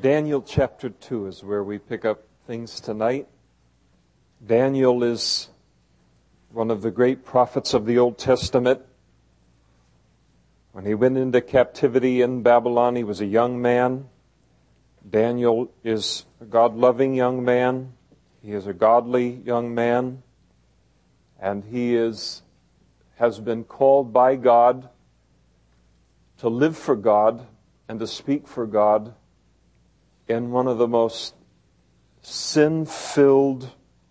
Daniel chapter 2 is where we pick up things tonight. Daniel is one of the great prophets of the Old Testament. When he went into captivity in Babylon, he was a young man. Daniel is a God-loving young man. He is a godly young man. And he has been called by God to live for God and to speak for God in one of the most sin-filled,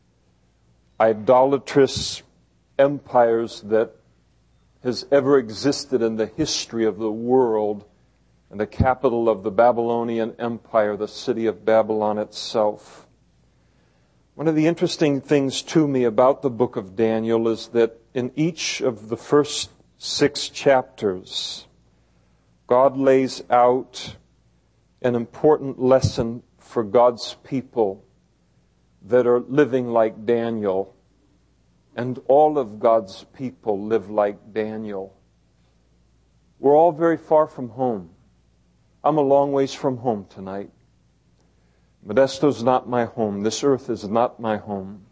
idolatrous empires that has ever existed in the history of the world, and the capital of the Babylonian Empire, the city of Babylon itself. One of the interesting things to me about the book of Daniel is that in each of the first 6 chapters, God lays out an important lesson for God's people that are living like Daniel. And all of God's people live like Daniel. We're all very far from home. I'm a long ways from home tonight. Modesto's not my home. This earth is not my home.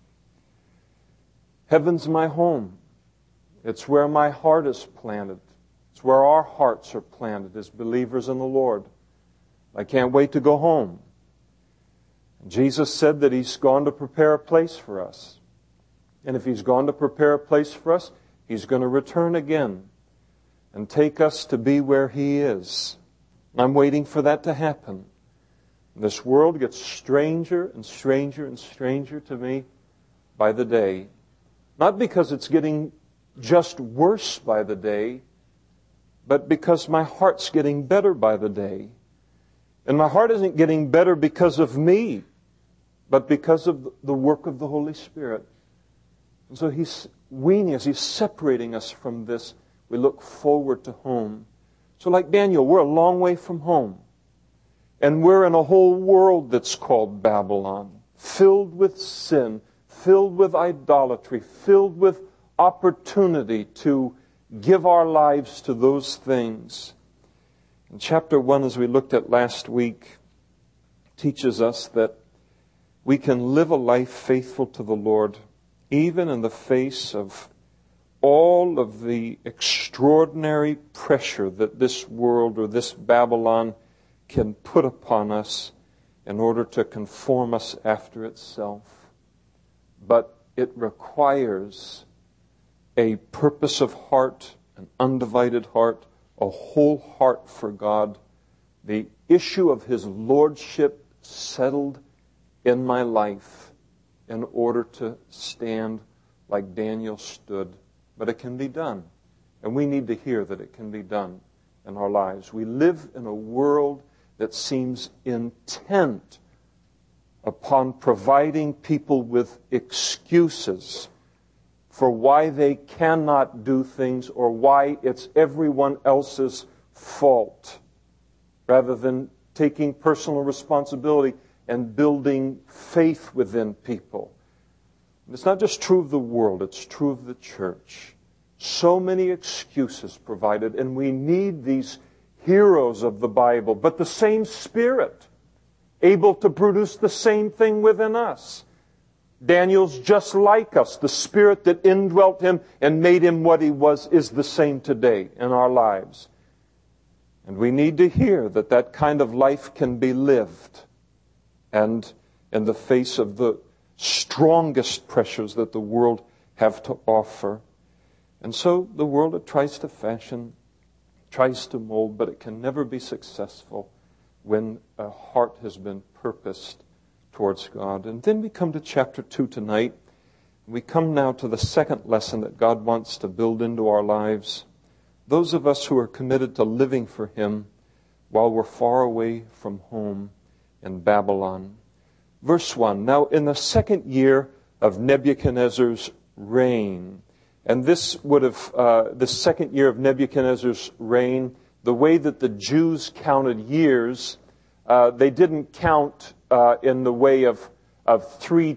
Heaven's my home. It's where my heart is planted. It's where our hearts are planted as believers in the Lord. I can't wait to go home. Jesus said that He's gone to prepare a place for us. And if He's gone to prepare a place for us, He's going to return again and take us to be where He is. I'm waiting for that to happen. This world gets stranger and stranger and stranger to me by the day. Not because it's getting just worse by the day, but because my heart's getting better by the day. And my heart isn't getting better because of me, but because of the work of the Holy Spirit. And so He's weaning us, He's separating us from this. We look forward to home. So like Daniel, we're a long way from home. And we're in a whole world that's called Babylon, filled with sin, filled with idolatry, filled with opportunity to give our lives to those things. In chapter 1, as we looked at last week, teaches us that we can live a life faithful to the Lord, even in the face of all of the extraordinary pressure that this world or this Babylon can put upon us in order to conform us after itself. But it requires a purpose of heart, an undivided heart, a whole heart for God, the issue of His Lordship settled in my life in order to stand like Daniel stood. But it can be done. And we need to hear that it can be done in our lives. We live in a world that seems intent upon providing people with excuses for why they cannot do things or why it's everyone else's fault, rather than taking personal responsibility and building faith within people. And it's not just true of the world, it's true of the church. So many excuses provided, and we need these heroes of the Bible, but the same Spirit, able to produce the same thing within us. Daniel's just like us. The Spirit that indwelt him and made him what he was is the same today in our lives. And we need to hear that that kind of life can be lived, and in the face of the strongest pressures that the world have to offer. And so the world, it tries to fashion, tries to mold, but it can never be successful when a heart has been purposed towards God. And then we come to chapter 2 tonight. We come now to the second lesson that God wants to build into our lives. Those of us who are committed to living for Him while we're far away from home in Babylon. Verse 1, now in the second year of Nebuchadnezzar's reign, and this would have, the second year of Nebuchadnezzar's reign, the way that the Jews counted years, they didn't count in the way of 3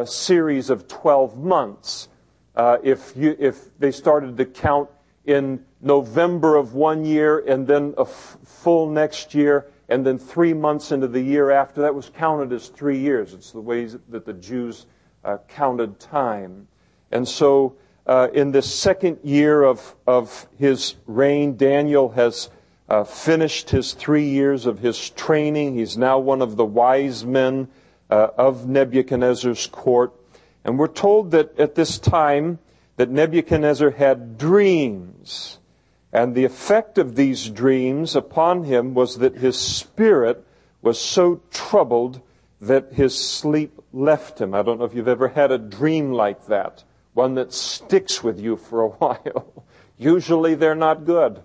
series of 12 months. If they started to count in November of one year, and then a full next year, and then 3 months into the year after. That was counted as 3 years. It's the way that the Jews counted time. And so in this second year of his reign, Daniel has finished his 3 years of his training. He's now one of the wise men of Nebuchadnezzar's court. And we're told that at this time that Nebuchadnezzar had dreams. And the effect of these dreams upon him was that his spirit was so troubled that his sleep left him. I don't know if you've ever had a dream like that, one that sticks with you for a while. Usually they're not good.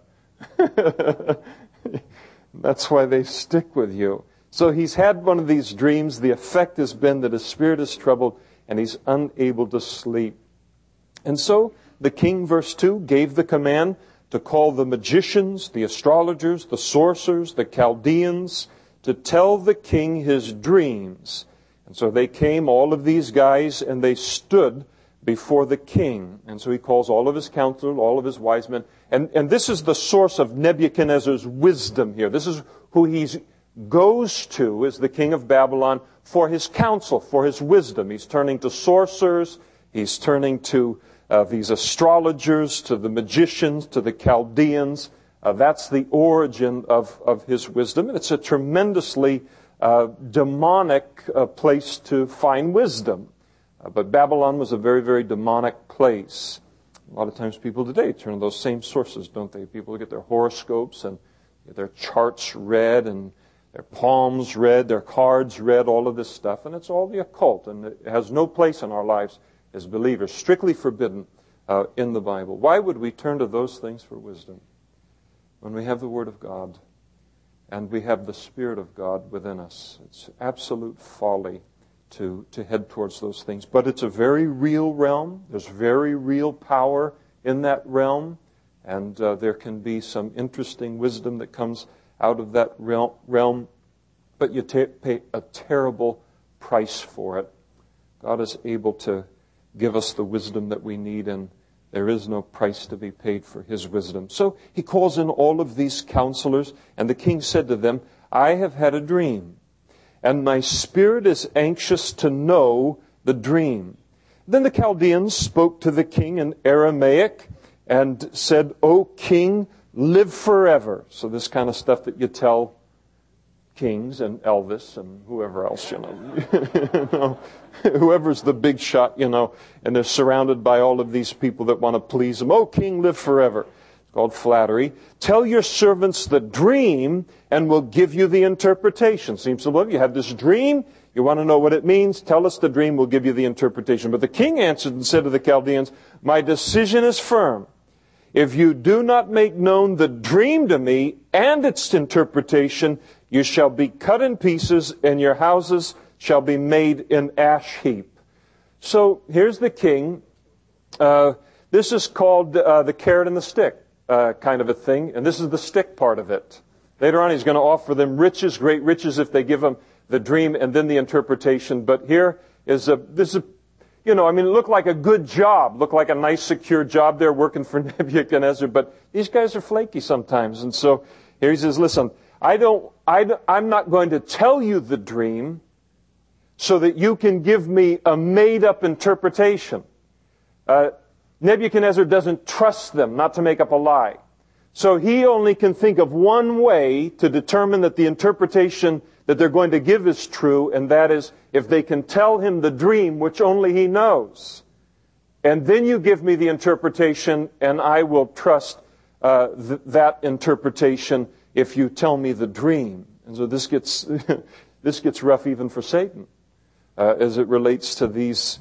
That's why they stick with you. So he's had one of these dreams. The effect has been that his spirit is troubled and he's unable to sleep. And so the king, verse 2, gave the command to call the magicians, the astrologers, the sorcerers, the Chaldeans, to tell the king his dreams. And so they came, all of these guys, and they stood before the king. And so he calls all of his counselors, all of his wise men. And this is the source of Nebuchadnezzar's wisdom here. This is who he goes to as the king of Babylon for his counsel, for his wisdom. He's turning to sorcerers. He's turning to these astrologers, to the magicians, to the Chaldeans. That's the origin of his wisdom. And it's a tremendously demonic place to find wisdom. But Babylon was a very, very demonic place. A lot of times people today turn to those same sources, don't they? People get their horoscopes and get their charts read and their palms read, their cards read, all of this stuff. And it's all the occult. And it has no place in our lives as believers. Strictly forbidden in the Bible. Why would we turn to those things for wisdom when we have the Word of God and we have the Spirit of God within us? It's absolute folly to head towards those things. But it's a very real realm. There's very real power in that realm. And there can be some interesting wisdom that comes out of that realm. But you pay a terrible price for it. God is able to give us the wisdom that we need, and there is no price to be paid for His wisdom. So he calls in all of these counselors, and the king said to them, I have had a dream, and my spirit is anxious to know the dream. Then the Chaldeans spoke to the king in Aramaic and said, O king, live forever. So this kind of stuff that you tell kings and Elvis and whoever else, whoever's the big shot, and they're surrounded by all of these people that want to please them. Oh, king, live forever. It's called flattery. Tell your servants the dream and we'll give you the interpretation. Seems to love you have this dream. You want to know what it means? Tell us the dream. We'll give you the interpretation. But the king answered and said to the Chaldeans, my decision is firm. If you do not make known the dream to me and its interpretation, you shall be cut in pieces, and your houses shall be made an ash heap. So here's the king. This is called the carrot and the stick kind of a thing, and this is the stick part of it. Later on, he's going to offer them riches, great riches, if they give him the dream and then the interpretation. But here is it looked like a good job, looked like a nice, secure job there working for Nebuchadnezzar. But these guys are flaky sometimes, and so here he says, listen, I'm not going to tell you the dream so that you can give me a made-up interpretation. Nebuchadnezzar doesn't trust them not to make up a lie. So he only can think of one way to determine that the interpretation that they're going to give is true, and that is if they can tell him the dream, which only he knows. And then you give me the interpretation, and I will trust that interpretation if you tell me the dream. And so this gets rough even for Satan as it relates to this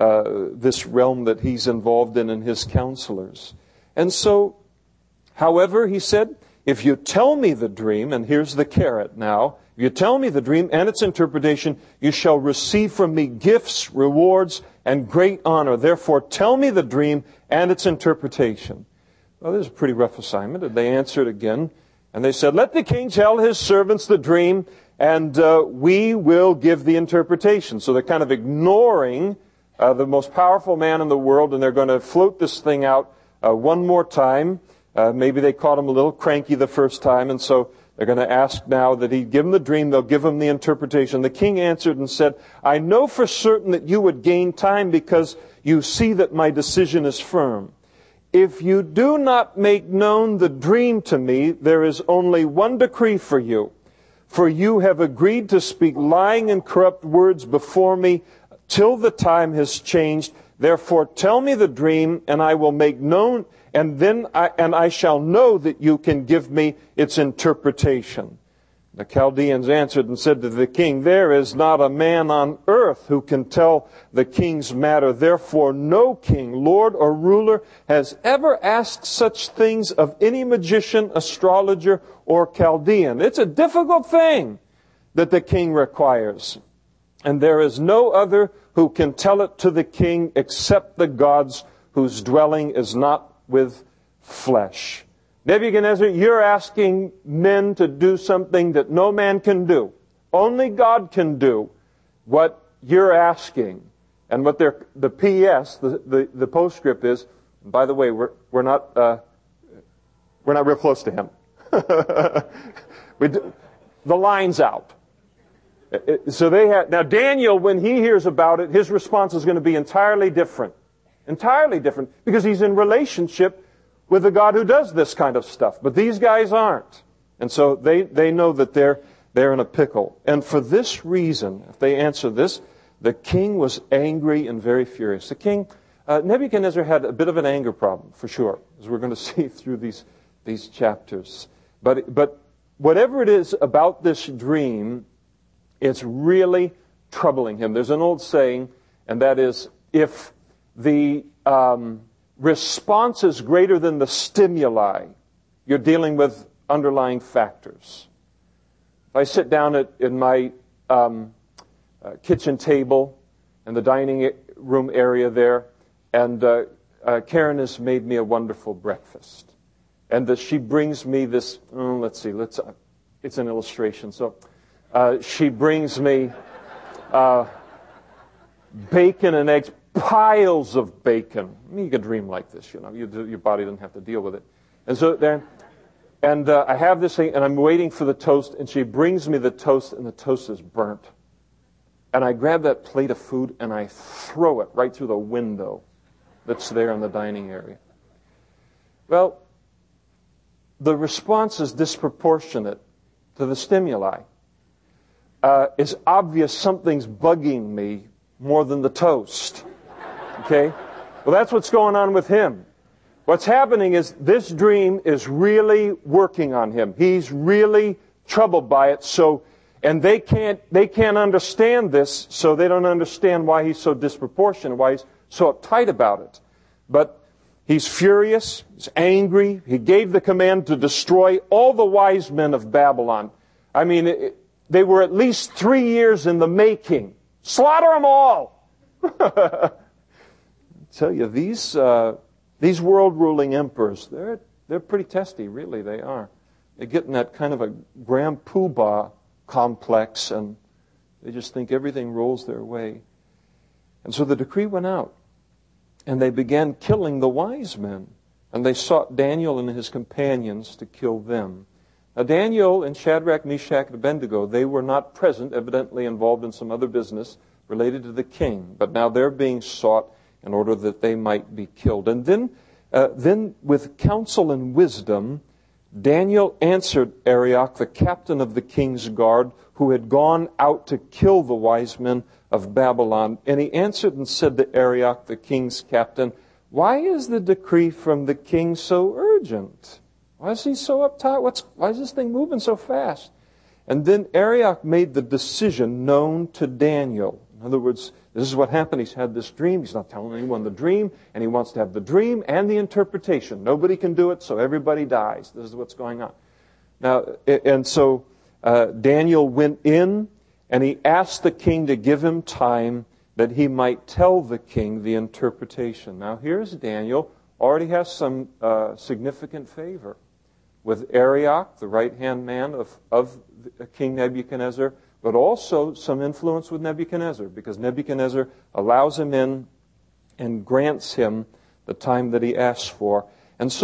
realm that he's involved in and his counselors. And so, however, he said, if you tell me the dream, and here's the carrot now, if you tell me the dream and its interpretation, you shall receive from me gifts, rewards, and great honor. Therefore, tell me the dream and its interpretation. Well, this is a pretty rough assignment. And they answered again, and they said, let the king tell his servants the dream, and we will give the interpretation. So they're kind of ignoring the most powerful man in the world, and they're going to float this thing out one more time. Maybe they caught him a little cranky the first time, and so they're going to ask now that he give them the dream. They'll give him the interpretation. The king answered and said, I know for certain that you would gain time because you see that my decision is firm. If you do not make known the dream to me, there is only one decree for you. For you have agreed to speak lying and corrupt words before me till the time has changed. Therefore tell me the dream, and I will make known, and then I shall know that you can give me its interpretation. The Chaldeans answered and said to the king, there is not a man on earth who can tell the king's matter. Therefore no king, lord, or ruler has ever asked such things of any magician, astrologer, or Chaldean. It's a difficult thing that the king requires. And there is no other who can tell it to the king except the gods whose dwelling is not with flesh. Nebuchadnezzar, you're asking men to do something that no man can do. Only God can do what you're asking. And what the PS, the postscript is, by the way, we're not real close to him. The line's out. So now Daniel, when he hears about it, his response is going to be entirely different. Entirely different. Because he's in relationship with the God who does this kind of stuff. But these guys aren't. And so they know that they're in a pickle. And for this reason, if they answer this, the king was angry and very furious. The king, Nebuchadnezzar had a bit of an anger problem, for sure, as we're going to see through these chapters. But whatever it is about this dream, it's really troubling him. There's an old saying, and that is, if the response is greater than the stimuli, you're dealing with underlying factors. If I sit down in my kitchen table in the dining room area there, and Karen has made me a wonderful breakfast, and she brings me this, it's an illustration, so she brings me bacon and eggs, piles of bacon. I mean, you can dream like this, your body doesn't have to deal with it. And so then, I have this thing, and I'm waiting for the toast, and she brings me the toast, and the toast is burnt. And I grab that plate of food, and I throw it right through the window that's there in the dining area. Well, the response is disproportionate to the stimuli. It's obvious something's bugging me more than the toast. Okay? Well, that's what's going on with him. What's happening is this dream is really working on him. He's really troubled by it. And they can't understand this, so they don't understand why he's so disproportionate, why he's so uptight about it. But he's furious, he's angry. He gave the command to destroy all the wise men of Babylon. I mean, they were at least 3 years in the making. Slaughter them all! I tell you, these world-ruling emperors, they're pretty testy, really, they are. They get in that kind of a grand poobah complex, and they just think everything rolls their way. And so the decree went out, and they began killing the wise men, and they sought Daniel and his companions to kill them. Now Daniel and Shadrach, Meshach, and Abednego, they were not present, evidently involved in some other business related to the king, but now they're being sought in order that they might be killed. And then with counsel and wisdom, Daniel answered Arioch, the captain of the king's guard, who had gone out to kill the wise men of Babylon. And he answered and said to Arioch, the king's captain, why is the decree from the king so urgent? Why is he so uptight? Why is this thing moving so fast? And then Arioch made the decision known to Daniel. In other words, this is what happened. He's had this dream. He's not telling anyone the dream, and he wants to have the dream and the interpretation. Nobody can do it, so everybody dies. This is what's going on. Now, and so Daniel went in, and he asked the king to give him time that he might tell the king the interpretation. Now, here's Daniel. Already has some significant favor with Arioch, the right-hand man of King Nebuchadnezzar, but also some influence with Nebuchadnezzar, because Nebuchadnezzar allows him in and grants him the time that he asks for. And so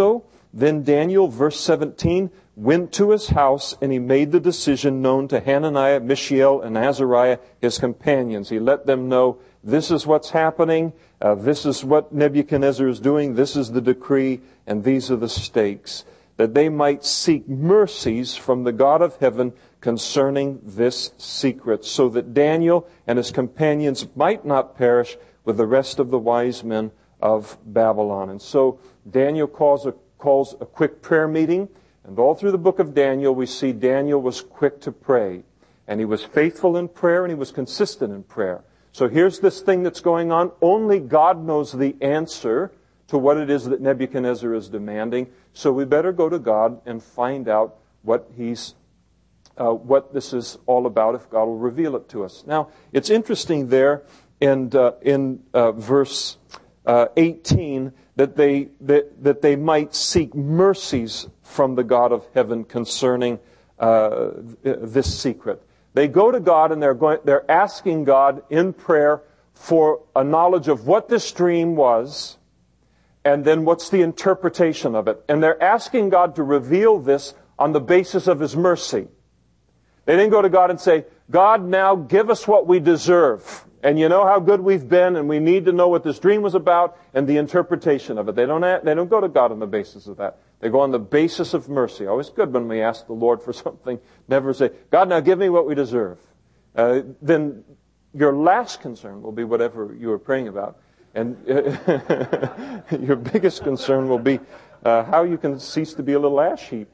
Then Daniel, verse 17, went to his house, and he made the decision known to Hananiah, Mishael, and Azariah, his companions. He let them know, this is what's happening, this is what Nebuchadnezzar is doing, this is the decree, and these are the stakes, that they might seek mercies from the God of heaven concerning this secret, so that Daniel and his companions might not perish with the rest of the wise men of Babylon. And so Daniel calls a quick prayer meeting, and all through the book of Daniel we see Daniel was quick to pray, and he was faithful in prayer, and he was consistent in prayer. So here's this thing that's going on. Only God knows the answer to what it is that Nebuchadnezzar is demanding, so we better go to God and find out what this is all about, if God will reveal it to us. Now, it's interesting there in verse 18 that they might seek mercies from the God of heaven concerning this secret. They go to God and they're asking God in prayer for a knowledge of what this dream was, and then what's the interpretation of it. And they're asking God to reveal this on the basis of His mercy. They didn't go to God and say, God, now give us what we deserve. And you know how good we've been, and we need to know what this dream was about and the interpretation of it. They don't go to God on the basis of that. They go on the basis of mercy. Always good when we ask the Lord for something. Never say, God, now give me what we deserve. Then your last concern will be whatever you were praying about. And your biggest concern will be how you can cease to be a little ash heap,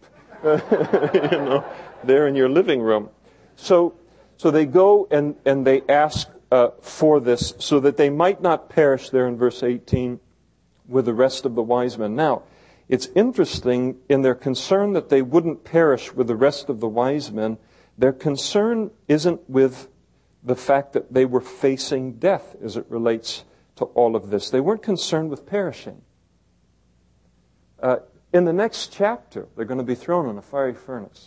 there in your living room. So they go and they ask for this so that they might not perish, there in verse 18, with the rest of the wise men. Now, it's interesting, in their concern that they wouldn't perish with the rest of the wise men, their concern isn't with the fact that they were facing death as it relates to all of this. They weren't concerned with perishing. In the next chapter, they're going to be thrown in a fiery furnace.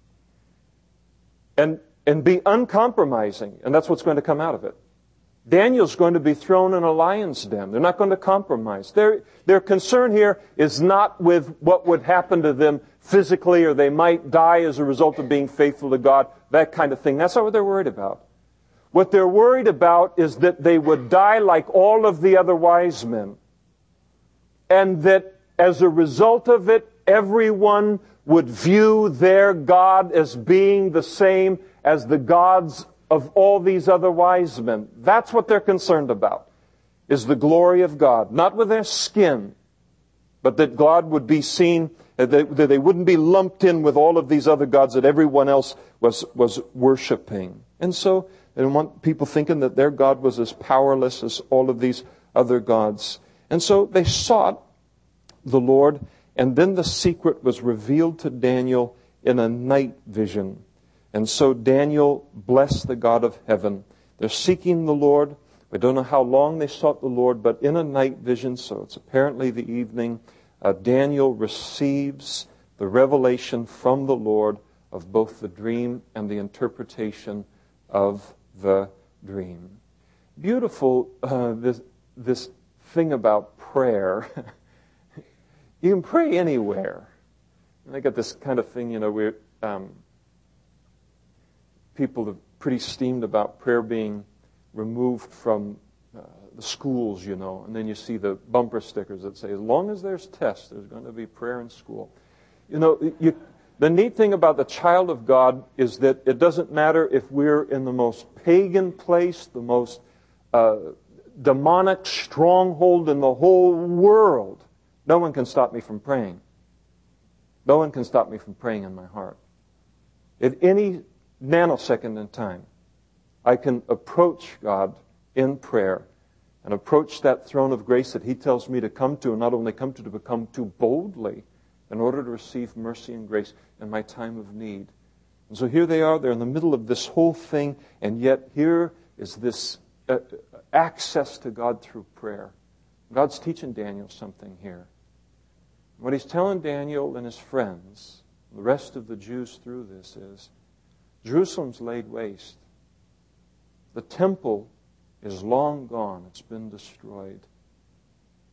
And be uncompromising, and that's what's going to come out of it. Daniel's going to be thrown in a lion's den. They're not going to compromise. Their concern here is not with what would happen to them physically, or they might die as a result of being faithful to God, that kind of thing. That's not what they're worried about. What they're worried about is that they would die like all of the other wise men, and that as a result of it, everyone would view their God as being the same as the gods of all these other wise men. That's what they're concerned about, is the glory of God. Not with their skin, but that God would be seen, that they wouldn't be lumped in with all of these other gods that everyone else was worshiping. And so they didn't want people thinking that their God was as powerless as all of these other gods. And so they sought the Lord, and then the secret was revealed to Daniel in a night vision. And so Daniel blessed the God of heaven. They're seeking the Lord. We don't know how long they sought the Lord, but in a night vision, so it's apparently the evening, Daniel receives the revelation from the Lord of both the dream and the interpretation of the dream. Beautiful, this thing about prayer. You can pray anywhere. And I got this kind of thing, where people are pretty steamed about prayer being removed from the schools, and then you see the bumper stickers that say, as long as there's tests, there's going to be prayer in school. The neat thing about the child of God is that it doesn't matter if we're in the most pagan place, the most demonic stronghold in the whole world. No one can stop me from praying. No one can stop me from praying in my heart. At any nanosecond in time, I can approach God in prayer and approach that throne of grace that He tells me to come to, and not only come to, but come to boldly in order to receive mercy and grace in my time of need. And so here they are, they're in the middle of this whole thing, and yet here is this access to God through prayer. God's teaching Daniel something here. What He's telling Daniel and his friends, the rest of the Jews through this, is Jerusalem's laid waste. The temple is long gone. It's been destroyed.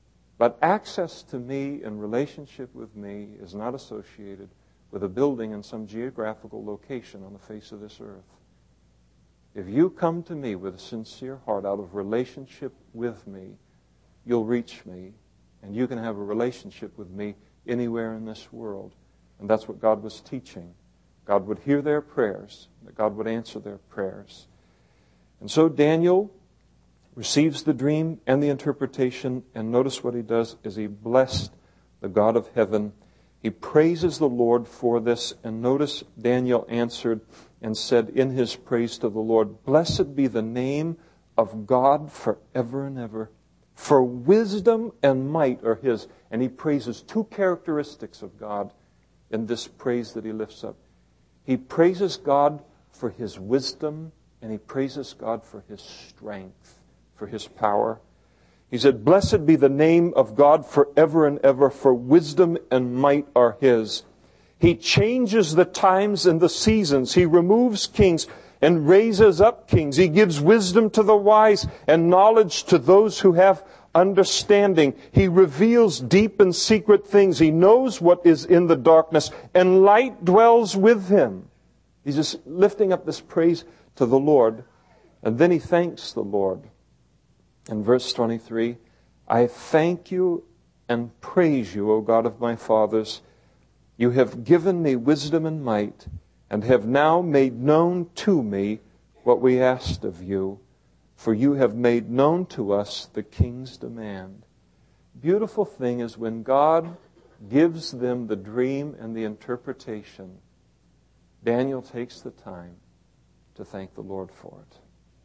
But access to me and relationship with me is not associated with a building in some geographical location on the face of this earth. If you come to me with a sincere heart out of relationship with me, you'll reach me, and you can have a relationship with me anywhere in this world. And that's what God was teaching. God would hear their prayers, that God would answer their prayers. And so Daniel receives the dream and the interpretation, and notice what he does is he blessed the God of heaven. He praises the Lord for this, and notice Daniel answered and said in his praise to the Lord, "Blessed be the name of God forever and ever, for wisdom and might are His." And he praises two characteristics of God in this praise that he lifts up. He praises God for His wisdom, and he praises God for His strength, for His power. He said, "Blessed be the name of God forever and ever, for wisdom and might are His." He changes the times and the seasons. He removes kings and raises up kings. He gives wisdom to the wise and knowledge to those who have understanding. He reveals deep and secret things. He knows what is in the darkness, and light dwells with Him. He's just lifting up this praise to the Lord, and then he thanks the Lord. In verse 23, "I thank you and praise you, O God of my fathers. You have given me wisdom and might, and have now made known to me what we asked of you. For you have made known to us the king's demand." Beautiful thing is when God gives them the dream and the interpretation, Daniel takes the time to thank the Lord for it.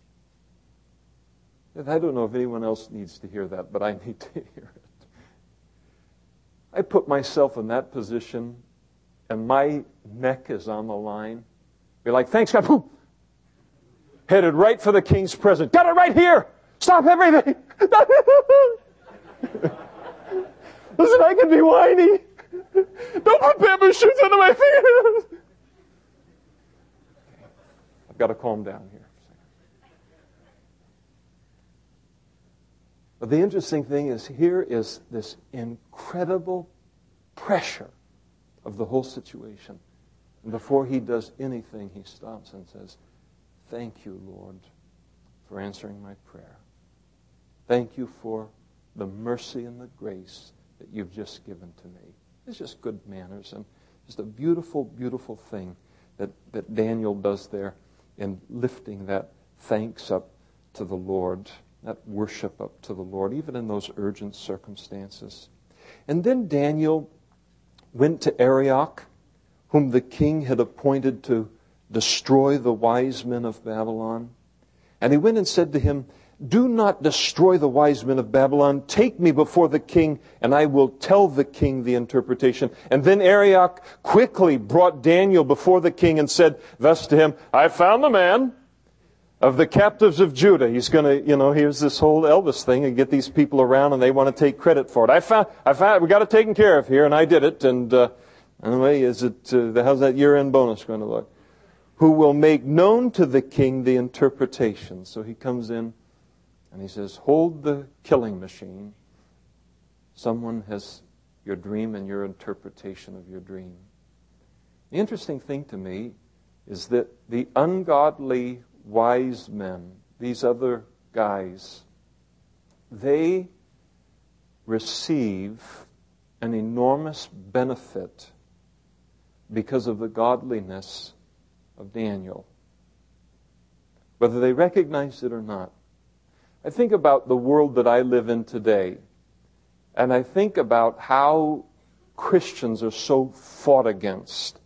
And I don't know if anyone else needs to hear that, but I need to hear it. I put myself in that position, and my neck is on the line. Be like, "Thanks, God." Boom. Headed right for the king's presence. "Got it right here. Stop everything." Listen, I can be whiny. Don't put bamboo shoots under my fingers. I've got to calm down here. But the interesting thing is, here is this incredible pressure of the whole situation. And before he does anything, he stops and says, "Thank you, Lord, for answering my prayer. Thank you for the mercy and the grace that you've just given to me." It's just good manners, and just a beautiful, beautiful thing that Daniel does there in lifting that thanks up to the Lord, that worship up to the Lord, even in those urgent circumstances. And then Daniel went to Arioch, whom the king had appointed to destroy the wise men of Babylon. And he went and said to him, "Do not destroy the wise men of Babylon. Take me before the king, and I will tell the king the interpretation." And then Arioch quickly brought Daniel before the king and said thus to him, "I found the man of the captives of Judah." He's going to, here's this whole Elvis thing and get these people around and they want to take credit for it. I found we got it taken care of here, and I did it. And anyway, how's that year-end bonus going to look? "Who will make known to the king the interpretation." So he comes in and he says, "Hold the killing machine. Someone has your dream and your interpretation of your dream." The interesting thing to me is that the ungodly wise men, these other guys, they receive an enormous benefit because of the godliness of Daniel, whether they recognize it or not. I think about the world that I live in today, and I think about how Christians are so fought against.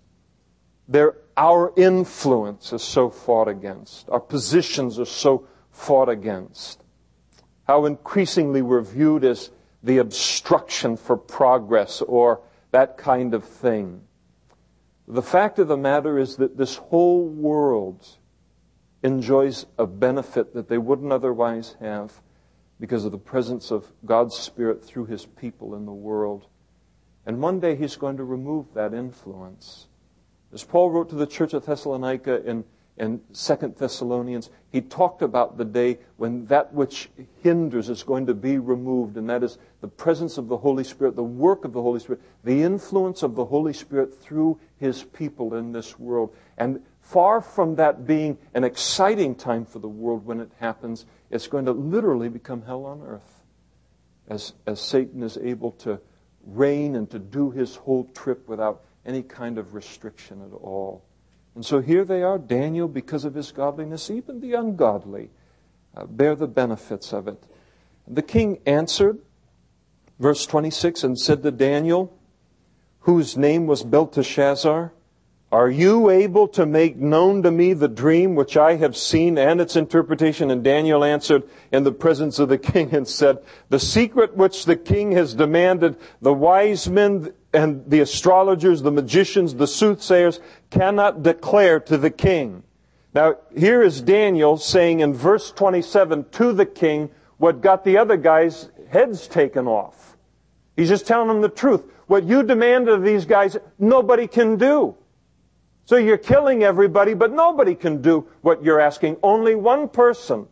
Our influence is so fought against. Our positions are so fought against. How increasingly we're viewed as the obstruction for progress or that kind of thing. The fact of the matter is that this whole world enjoys a benefit that they wouldn't otherwise have because of the presence of God's Spirit through His people in the world. And one day He's going to remove that influence. As Paul wrote to the church at Thessalonica in in 2 Thessalonians, he talked about the day when that which hinders is going to be removed, and that is the presence of the Holy Spirit, the work of the Holy Spirit, the influence of the Holy Spirit through His people in this world. And far from that being an exciting time for the world when it happens, it's going to literally become hell on earth as Satan is able to reign and to do his whole trip without any kind of restriction at all. And so here they are, Daniel, because of his godliness, even the ungodly bear the benefits of it. And the king answered, verse 26, and said to Daniel, whose name was Belteshazzar, are you able to make known to me the dream which I have seen and its interpretation? And Daniel answered in the presence of the king and said, the secret which the king has demanded, the wise men and the astrologers, the magicians, the soothsayers cannot declare to the king. Now, here is Daniel saying in verse 27 to the king what got the other guys' heads taken off. He's just telling them the truth. What you demand of these guys, nobody can do. So you're killing everybody, but nobody can do what you're asking. Only one person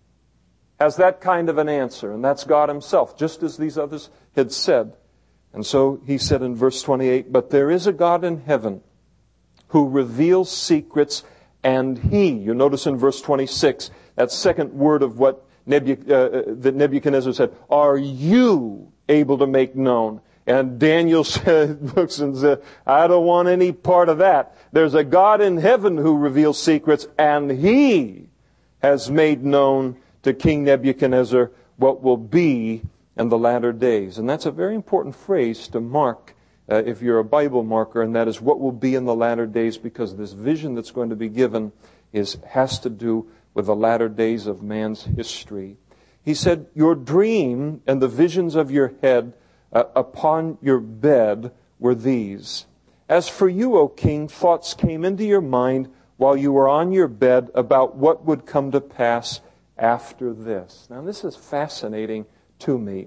has that kind of an answer, and that's God Himself, just as these others had said. And so he said in verse 28, but there is a God in heaven who reveals secrets, and He, you notice in verse 26, that second word of what that Nebuchadnezzar said, are you able to make known? And Daniel looks and says, I don't want any part of that. There's a God in heaven who reveals secrets, and He has made known to King Nebuchadnezzar what will be in the latter days. And that's a very important phrase to mark if you're a Bible marker, and that is what will be in the latter days, because this vision that's going to be given has to do with the latter days of man's history. He said, your dream and the visions of your head upon your bed were these. As for you, O king, thoughts came into your mind while you were on your bed about what would come to pass after this. Now, this is fascinating to me,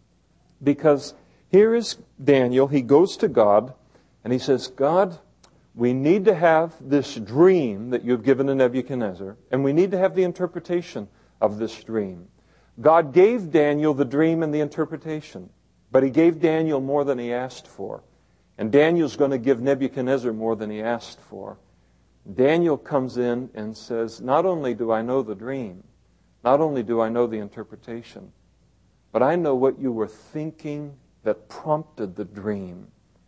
because here is Daniel. He goes to God and he says, God, we need to have this dream that you've given to Nebuchadnezzar, and we need to have the interpretation of this dream. God gave Daniel the dream and the interpretation, but He gave Daniel more than he asked for. And Daniel's going to give Nebuchadnezzar more than he asked for. Daniel comes in and says, not only do I know the dream, not only do I know the interpretation, but I know what you were thinking that prompted the dream.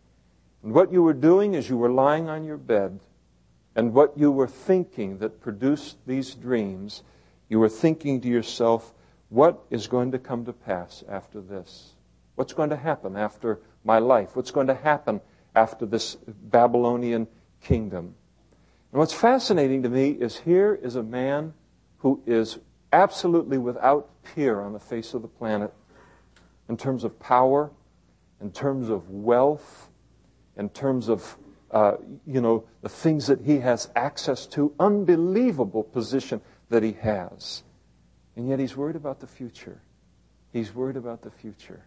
And what you were doing is you were lying on your bed, and what you were thinking that produced these dreams, you were thinking to yourself, what is going to come to pass after this? What's going to happen after my life? What's going to happen after this Babylonian kingdom? And what's fascinating to me is here is a man who is absolutely without peer on the face of the planet in terms of power, in terms of wealth, in terms of the things that he has access to, unbelievable position that he has. And yet he's worried about the future. He's worried about the future.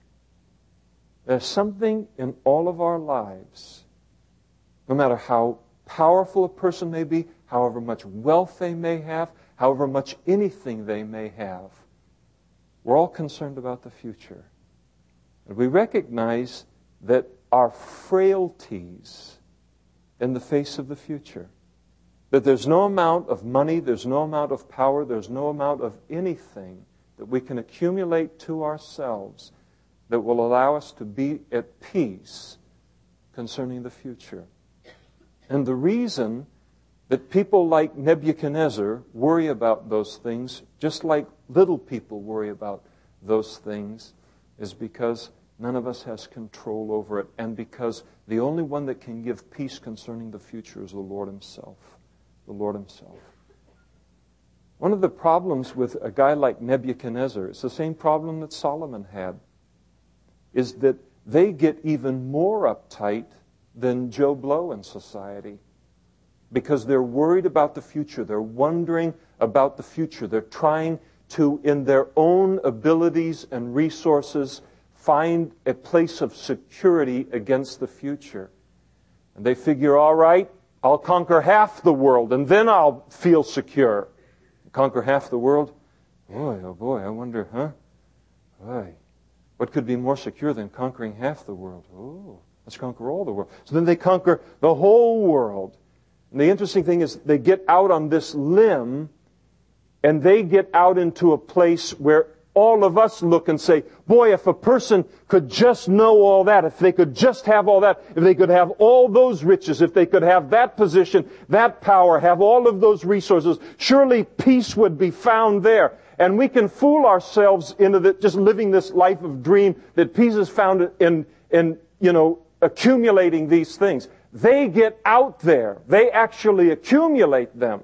There's something in all of our lives, no matter how powerful a person may be, however much wealth they may have, however much anything they may have, we're all concerned about the future. And we recognize that our frailties in the face of the future, that there's no amount of money, there's no amount of power, there's no amount of anything that we can accumulate to ourselves that will allow us to be at peace concerning the future. And the reason that people like Nebuchadnezzar worry about those things, just like little people worry about those things, is because none of us has control over it, and because the only one that can give peace concerning the future is the Lord Himself. The Lord Himself. One of the problems with a guy like Nebuchadnezzar, it's the same problem that Solomon had, is that they get even more uptight than Joe Blow in society, because they're worried about the future. They're wondering about the future. They're trying to, in their own abilities and resources, find a place of security against the future. And they figure, all right, I'll conquer half the world, and then I'll feel secure. Conquer half the world? Boy, oh boy, I wonder, Boy, what could be more secure than conquering half the world? Oh, let's conquer all the world. So then they conquer the whole world. And the interesting thing is they get out on this limb, and they get out into a place where all of us look and say, boy, if a person could just know all that, if they could just have all that, if they could have all those riches, if they could have that position, that power, have all of those resources, surely peace would be found there. And we can fool ourselves into just living this life of dream that peace is found in accumulating these things. They get out there. They actually accumulate them.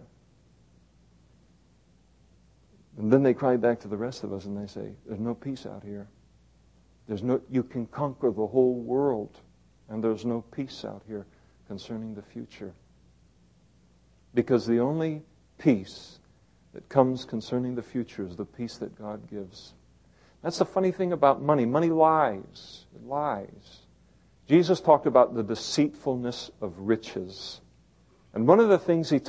And then they cry back to the rest of us and they say, there's no peace out here. You can conquer the whole world, and there's no peace out here concerning the future. Because the only peace that comes concerning the future is the peace that God gives. That's the funny thing about money. Money lies. It lies. Jesus talked about the deceitfulness of riches. And one of the things he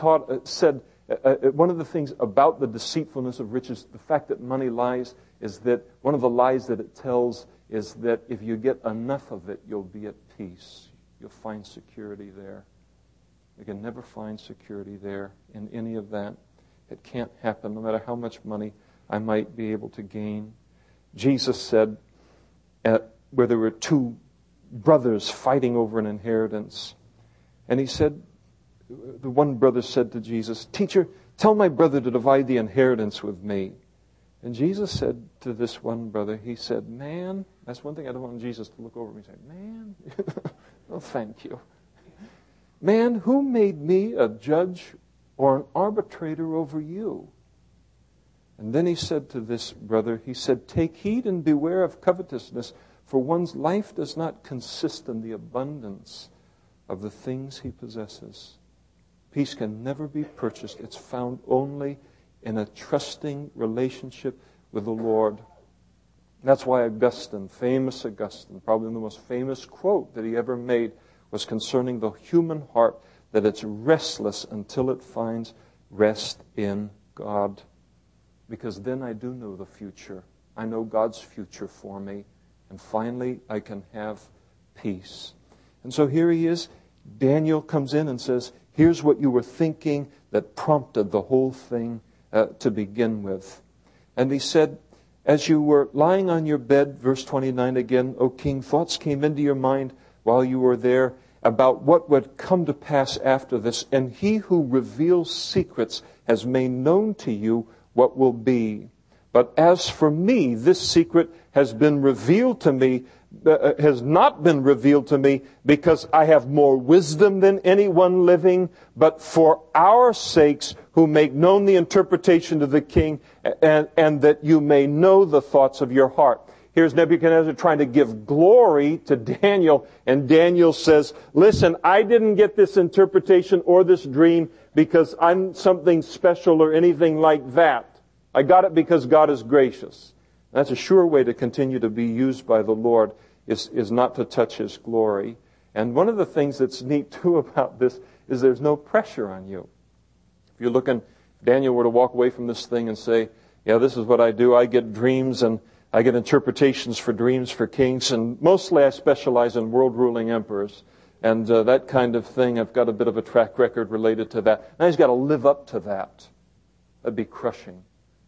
one of the things about the deceitfulness of riches, the fact that money lies, is that one of the lies that it tells is that if you get enough of it, you'll be at peace. You'll find security there. You can never find security there in any of that. It can't happen, no matter how much money I might be able to gain. Jesus said, where there were two brothers fighting over an inheritance, and he said, the one brother said to Jesus, "Teacher, tell my brother to divide the inheritance with me." And Jesus said to this one brother, he said, "Man," that's one thing I don't want Jesus to look over me and say, "Man, oh, thank you. Man, who made me a judge or an arbitrator over you?" And then he said to this brother, he said, "Take heed and beware of covetousness, for one's life does not consist in the abundance of the things he possesses." Peace can never be purchased. It's found only in a trusting relationship with the Lord. That's why Augustine, famous Augustine, probably the most famous quote that he ever made, was concerning the human heart, that it's restless until it finds rest in God. Because then I do know the future. I know God's future for me. And finally, I can have peace. And so here he is. Daniel comes in and says, here's what you were thinking that prompted the whole thing to begin with. And he said, as you were lying on your bed, verse 29 again, O king, thoughts came into your mind while you were there about what would come to pass after this. And he who reveals secrets has made known to you what will be. But as for me, this secret has been revealed to me, has not been revealed to me because I have more wisdom than anyone living, but for our sakes who make known the interpretation to the king, and that you may know the thoughts of your heart. Here's Nebuchadnezzar trying to give glory to Daniel, and Daniel says, listen, I didn't get this interpretation or this dream because I'm something special or anything like that. I got it because God is gracious. That's a sure way to continue to be used by the Lord, is not to touch His glory. And one of the things that's neat too about this is there's no pressure on you. If you're looking, if Daniel were to walk away from this thing and say, yeah, this is what I do. I get dreams and I get interpretations for dreams for kings, and mostly I specialize in world-ruling emperors. And that kind of thing, I've got a bit of a track record related to that. Now he's got to live up to that. That'd be crushing.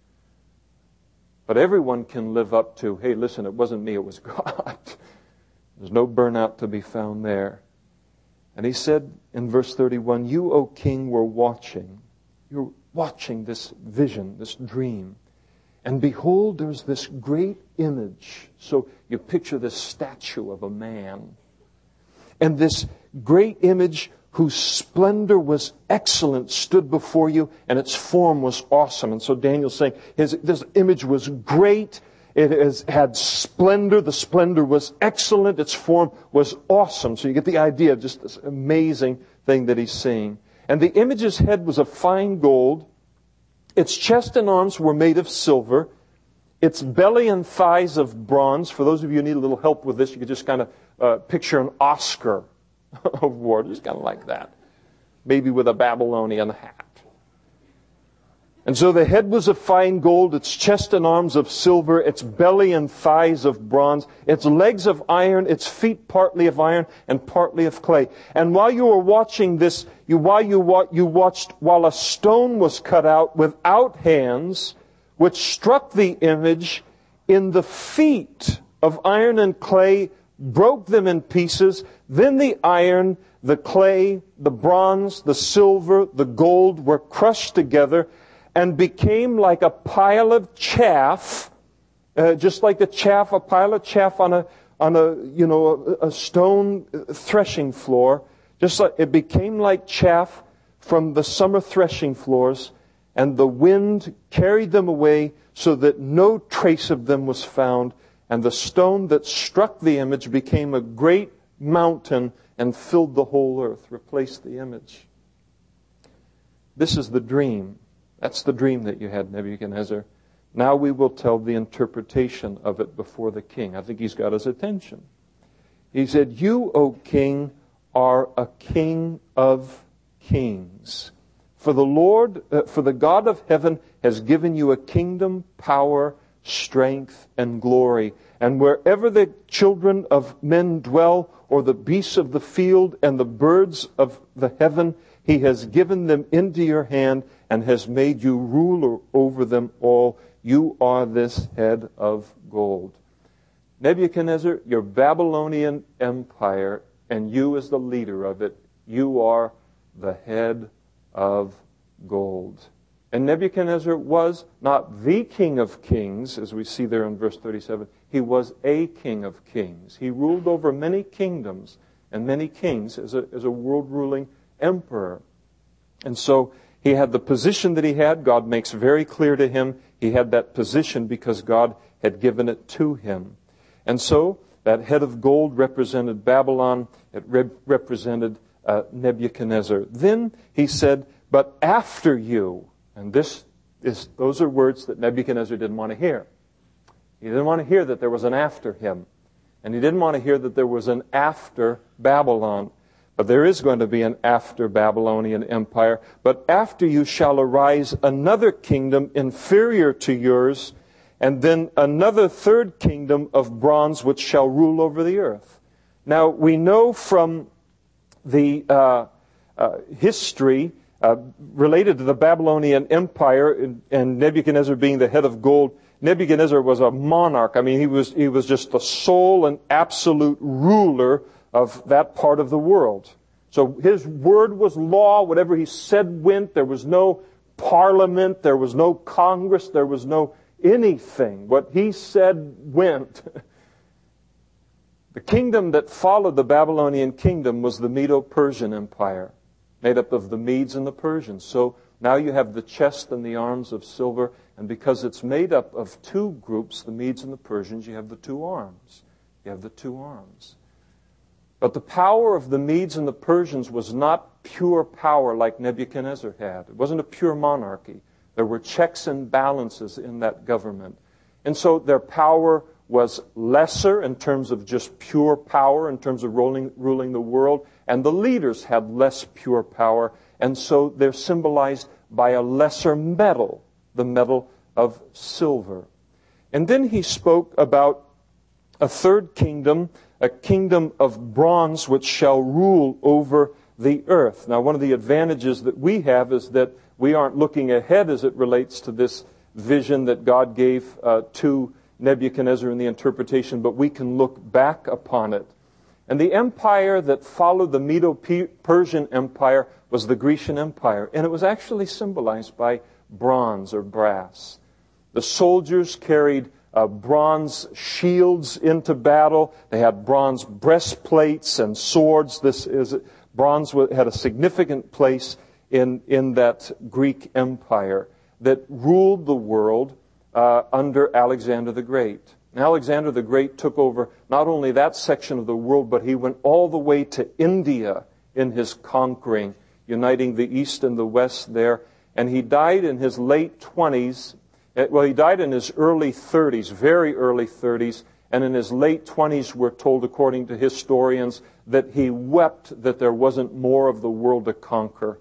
But everyone can live up to, hey, listen, it wasn't me, it was God. There's no burnout to be found there. And he said in verse 31, you, O king, were watching. You're watching this vision, this dream. And behold, there's this great image. So you picture this statue of a man. And this great image whose splendor was excellent stood before you, and its form was awesome. And so Daniel's saying this image was great. It had splendor. The splendor was excellent. Its form was awesome. So you get the idea of just this amazing thing that he's seeing. And the image's head was of fine gold. Its chest and arms were made of silver. Its belly and thighs of bronze. For those of you who need a little help with this, you could just kind of picture an Oscar of war. Just kind of like that. maybe with a Babylonian hat. And so the head was of fine gold, its chest and arms of silver, its belly and thighs of bronze, its legs of iron, its feet partly of iron and partly of clay. And while you were watching this, you watched while a stone was cut out without hands, which struck the image in the feet of iron and clay, broke them in pieces. Then the iron, the clay, the bronze, the silver, the gold were crushed together and became like a pile of chaff, just like a pile of chaff on a stone threshing floor. Just like it became like chaff from the summer threshing floors, and the wind carried them away so that no trace of them was found. And the stone that struck the image became a great mountain and filled the whole earth, replaced the image. This is the dream. That's the dream that you had, Nebuchadnezzar. Now we will tell the interpretation of it before the king. I think he's got his attention. He said, "You, O king, are a king of kings. For the God of heaven has given you a kingdom, power, strength, and glory. And wherever the children of men dwell, or the beasts of the field and the birds of the heaven, He has given them into your hand and has made you ruler over them all. You are this head of gold." Nebuchadnezzar, your Babylonian empire, and you as the leader of it, you are the head of gold. And Nebuchadnezzar was not the king of kings, as we see there in verse 37. He was a king of kings. He ruled over many kingdoms and many kings as a world-ruling emperor. And so he had the position that he had. God makes very clear to him he had that position because God had given it to him. And so that head of gold represented Babylon. It represented Nebuchadnezzar. Then he said, "But after you," and those are words that Nebuchadnezzar didn't want to hear. He didn't want to hear that there was an after him. And he didn't want to hear that there was an after Babylon. But there is going to be an after Babylonian empire. "But after you shall arise another kingdom inferior to yours, and then another third kingdom of bronze which shall rule over the earth." Now, we know from the history related to the Babylonian Empire and Nebuchadnezzar being the head of gold. Nebuchadnezzar was a monarch. I mean, he was just the sole and absolute ruler of that part of the world. So his word was law. Whatever he said went. There was no parliament. There was no Congress. There was no anything. What he said went. The kingdom that followed the Babylonian kingdom was the Medo-Persian Empire, made up of the Medes and the Persians. So now you have the chest and the arms of silver, and because it's made up of two groups, the Medes and the Persians, you have the two arms. You have the two arms. But the power of the Medes and the Persians was not pure power like Nebuchadnezzar had. It wasn't a pure monarchy. There were checks and balances in that government. And so their power was lesser in terms of just pure power, in terms of ruling the world, and the leaders had less pure power, and so they're symbolized by a lesser metal, the metal of silver. And then he spoke about a third kingdom, a kingdom of bronze which shall rule over the earth. Now, one of the advantages that we have is that we aren't looking ahead as it relates to this vision that God gave to Nebuchadnezzar in the interpretation, but we can look back upon it. And the empire that followed the Medo-Persian Empire was the Grecian Empire, and it was actually symbolized by bronze or brass. The soldiers carried bronze shields into battle. They had bronze breastplates and swords. Bronze had a significant place in that Greek empire that ruled the world under Alexander the Great. And Alexander the Great took over not only that section of the world, but he went all the way to India in his conquering, uniting the East and the West there. And he died in his late 20s. Well, he died in his early 30s, very early 30s, And in his late 20s, we're told, according to historians, that he wept that there wasn't more of the world to conquer.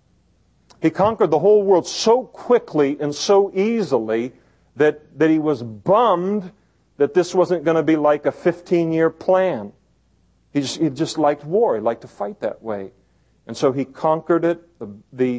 He conquered the whole world so quickly and so easily that he was bummed that this wasn't going to be like a 15-year plan. He just liked war. He liked to fight that way. And so he conquered it, the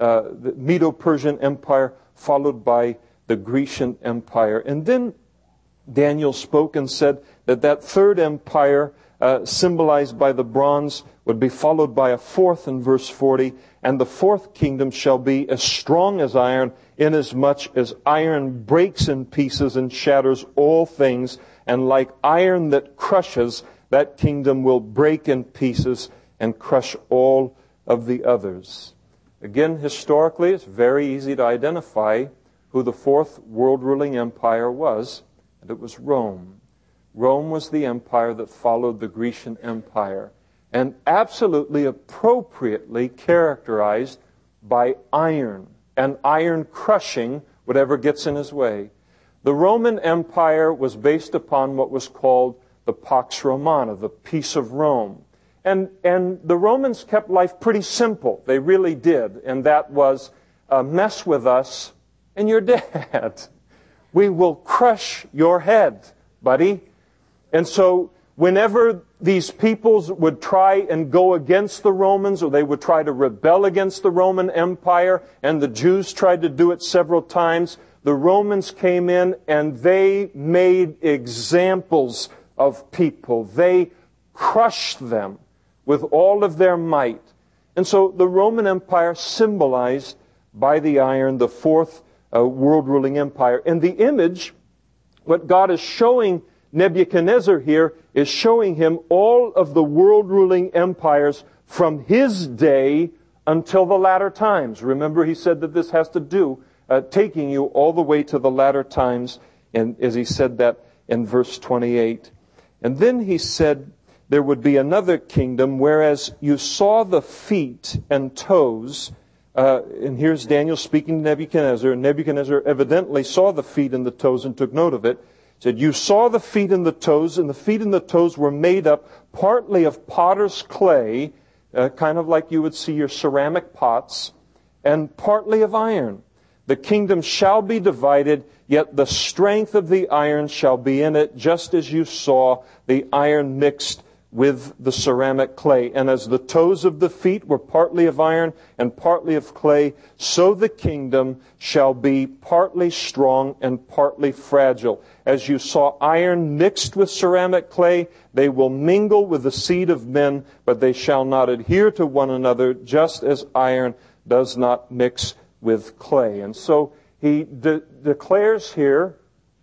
Medo-Persian Empire, followed by the Grecian Empire. And then Daniel spoke and said that third empire, symbolized by the bronze, would be followed by a fourth in verse 40. And the fourth kingdom shall be as strong as iron, inasmuch as iron breaks in pieces and shatters all things. And like iron that crushes, that kingdom will break in pieces and crush all of the others. Again, historically, it's very easy to identify who the fourth world-ruling empire was, and it was Rome. Rome was the empire that followed the Grecian Empire, and absolutely appropriately characterized by iron, and iron crushing whatever gets in his way. The Roman Empire was based upon what was called the Pax Romana, the peace of Rome. And the Romans kept life pretty simple. They really did. And that was, mess with us and you're dead. We will crush your head, buddy. And so whenever these peoples would try and go against the Romans, or they would try to rebel against the Roman Empire, and the Jews tried to do it several times, the Romans came in and they made examples of people. They crushed them with all of their might. And so the Roman Empire symbolized by the iron, the fourth world-ruling empire. And the image, what God is showing Nebuchadnezzar here, is showing him all of the world-ruling empires from his day until the latter times. Remember, he said that this has to do, taking you all the way to the latter times, and as he said that in verse 28. And then he said, there would be another kingdom, whereas you saw the feet and toes, and here's Daniel speaking to Nebuchadnezzar, and Nebuchadnezzar evidently saw the feet and the toes and took note of it. He said, you saw the feet and the toes, and the feet and the toes were made up partly of potter's clay, kind of like you would see your ceramic pots, and partly of iron. The kingdom shall be divided, yet the strength of the iron shall be in it, just as you saw the iron mixed with the ceramic clay. And as the toes of the feet were partly of iron and partly of clay, so the kingdom shall be partly strong and partly fragile. As you saw iron mixed with ceramic clay, they will mingle with the seed of men, but they shall not adhere to one another, just as iron does not mix with clay. And so he declares here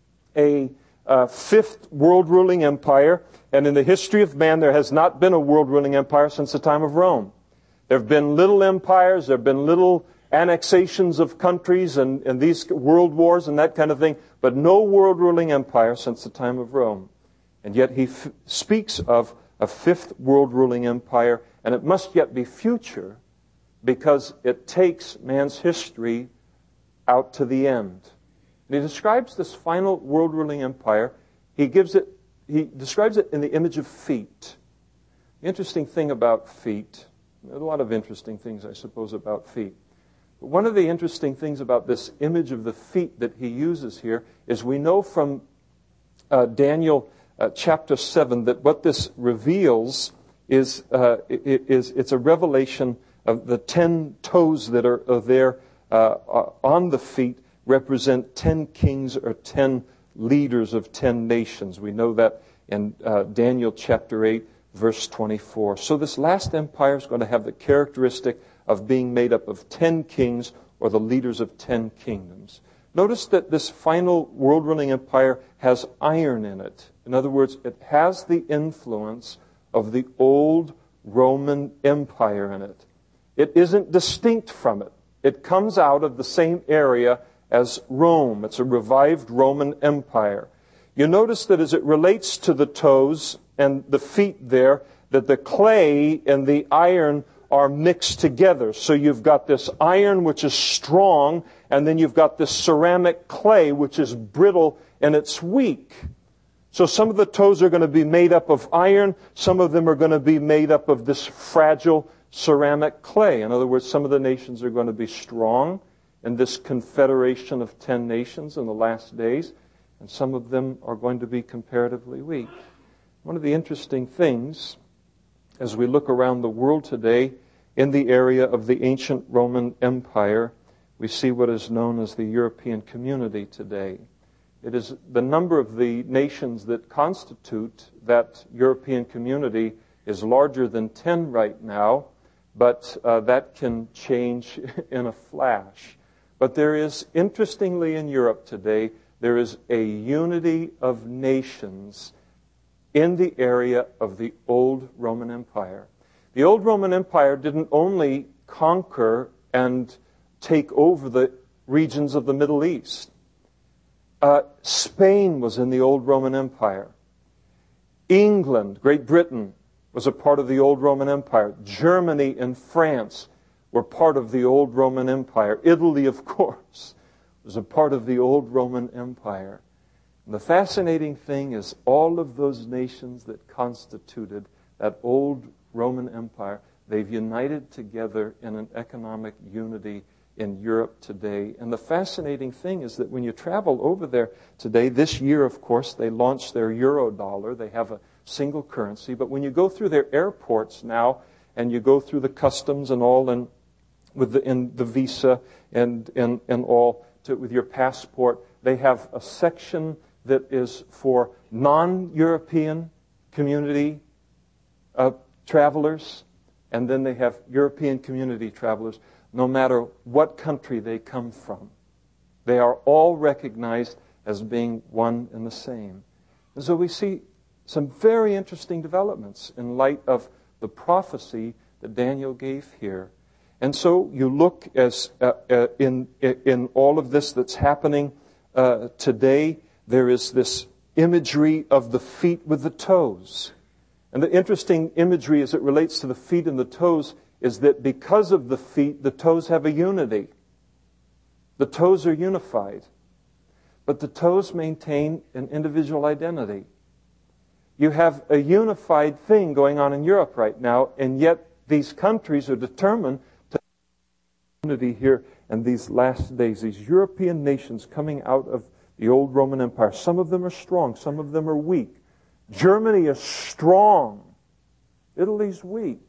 a fifth world-ruling empire. And in the history of man, there has not been a world-ruling empire since the time of Rome. There have been little empires, there have been little annexations of countries and these world wars and that kind of thing, but no world-ruling empire since the time of Rome. And yet he speaks of a fifth world-ruling empire, and it must yet be future, because it takes man's history out to the end. And he describes this final world-ruling empire. He describes it in the image of feet. The interesting thing about feet, there's a lot of interesting things, I suppose, about feet. But one of the interesting things about this image of the feet that he uses here is we know from Daniel chapter 7 that what this reveals is it's a revelation of the 10 toes that are there on the feet represent 10 kings or 10 leaders of 10 nations. We know that in Daniel chapter 8, verse 24. So this last empire is going to have the characteristic of being made up of 10 kings or the leaders of 10 kingdoms. Notice that this final world-ruling empire has iron in it. In other words, it has the influence of the old Roman Empire in it. It isn't distinct from it. It comes out of the same area as Rome. It's a revived Roman Empire. You notice that as it relates to the toes and the feet there, that the clay and the iron are mixed together. So you've got this iron which is strong, and then you've got this ceramic clay which is brittle and it's weak. So some of the toes are going to be made up of iron. Some of them are going to be made up of this fragile ceramic clay. In other words, some of the nations are going to be strong in this confederation of 10 nations in the last days, and some of them are going to be comparatively weak. One of the interesting things, as we look around the world today, in the area of the ancient Roman Empire, we see what is known as the European Community today. It is the number of the nations that constitute that European Community is larger than 10 right now, but that can change in a flash. But there is, interestingly in Europe today, there is a unity of nations in the area of the old Roman Empire. The old Roman Empire didn't only conquer and take over the regions of the Middle East. Spain was in the old Roman Empire. England, Great Britain, was a part of the old Roman Empire. Germany and France were part of the old Roman Empire. Italy, of course, was a part of the old Roman Empire. And the fascinating thing is all of those nations that constituted that old Roman Empire, they've united together in an economic unity in Europe today. And the fascinating thing is that when you travel over there today, this year, of course, they launched their euro dollar. They have a single currency. But when you go through their airports now, and you go through the customs and all, and with the visa and all, with your passport, they have a section that is for non-European community travelers, and then they have European community travelers, no matter what country they come from. They are all recognized as being one and the same. And so we see some very interesting developments in light of the prophecy that Daniel gave here. And so you look as in all of this that's happening today, there is this imagery of the feet with the toes. And the interesting imagery as it relates to the feet and the toes is that because of the feet, the toes have a unity. The toes are unified. But the toes maintain an individual identity. You have a unified thing going on in Europe right now, and yet these countries are determined to have unity here in these last days. These European nations coming out of the old Roman Empire. Some of them are strong, some of them are weak. Germany is strong. Italy's weak.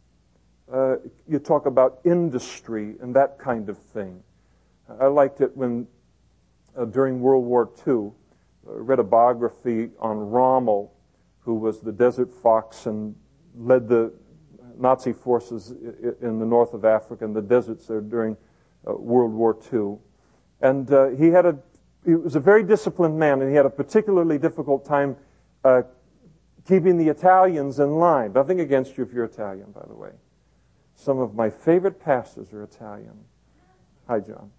You talk about industry and that kind of thing. I liked it when, during World War II, I read a biography on Rommel, who was the desert fox and led the Nazi forces in the north of Africa, in the deserts there during World War II. And he was a very disciplined man, and he had a particularly difficult time keeping the Italians in line. Nothing against you if you're Italian, by the way. Some of my favorite pastors are Italian. Hi, John.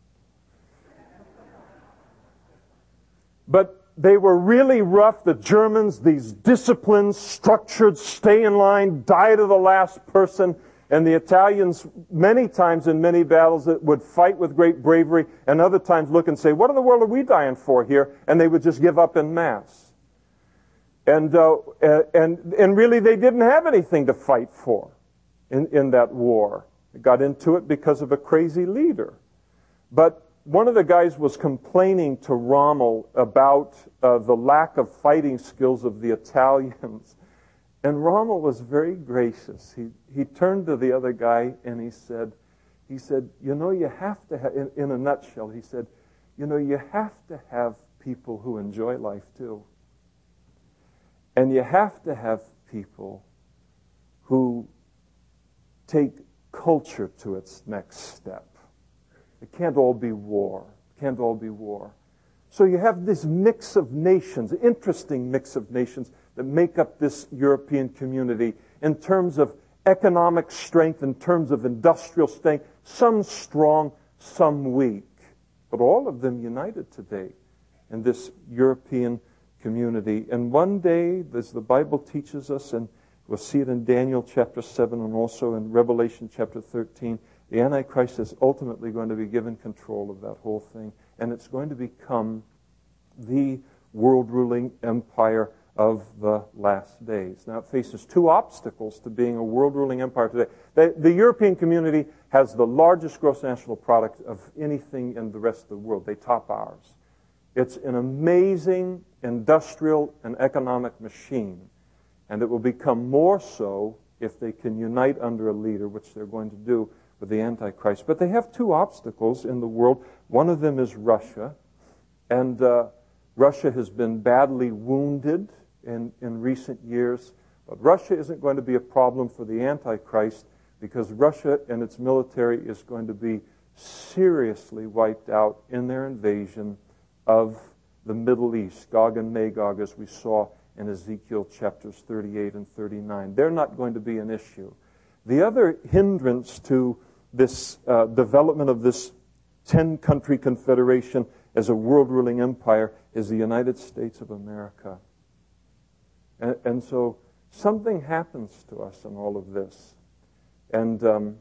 But they were really rough, the Germans, these disciplined, structured, stay in line, die to the last person. And the Italians, many times in many battles, would fight with great bravery, and other times look and say, what in the world are we dying for here? And they would just give up en masse. And really they didn't have anything to fight for in that war. They got into it because of a crazy leader. But one of the guys was complaining to Rommel about the lack of fighting skills of the Italians. And Rommel was very gracious. He turned to the other guy and he said, you know, you have to have, in a nutshell, he said, you know, you have to have people who enjoy life too. And you have to have people who take culture to its next step. It can't all be war. It can't all be war. So you have this mix of nations, interesting mix of nations that make up this European community in terms of economic strength, in terms of industrial strength, some strong, some weak. But all of them united today in this European community. And one day, as the Bible teaches us, and we'll see it in Daniel chapter 7 and also in Revelation chapter 13, the Antichrist is ultimately going to be given control of that whole thing. And it's going to become the world-ruling empire of the last days. Now, it faces two obstacles to being a world-ruling empire today. The European community has the largest gross national product of anything in the rest of the world. They top ours. It's an amazing industrial and economic machine, and it will become more so if they can unite under a leader, which they're going to do with the Antichrist. But they have two obstacles in the world. One of them is Russia, and Russia has been badly wounded in recent years. But Russia isn't going to be a problem for the Antichrist, because Russia and its military is going to be seriously wiped out in their invasion of the Middle East, Gog and Magog, as we saw in Ezekiel chapters 38 and 39. They're not going to be an issue. The other hindrance to this development of this 10-country confederation as a world-ruling empire is the United States of America. And so something happens to us in all of this. And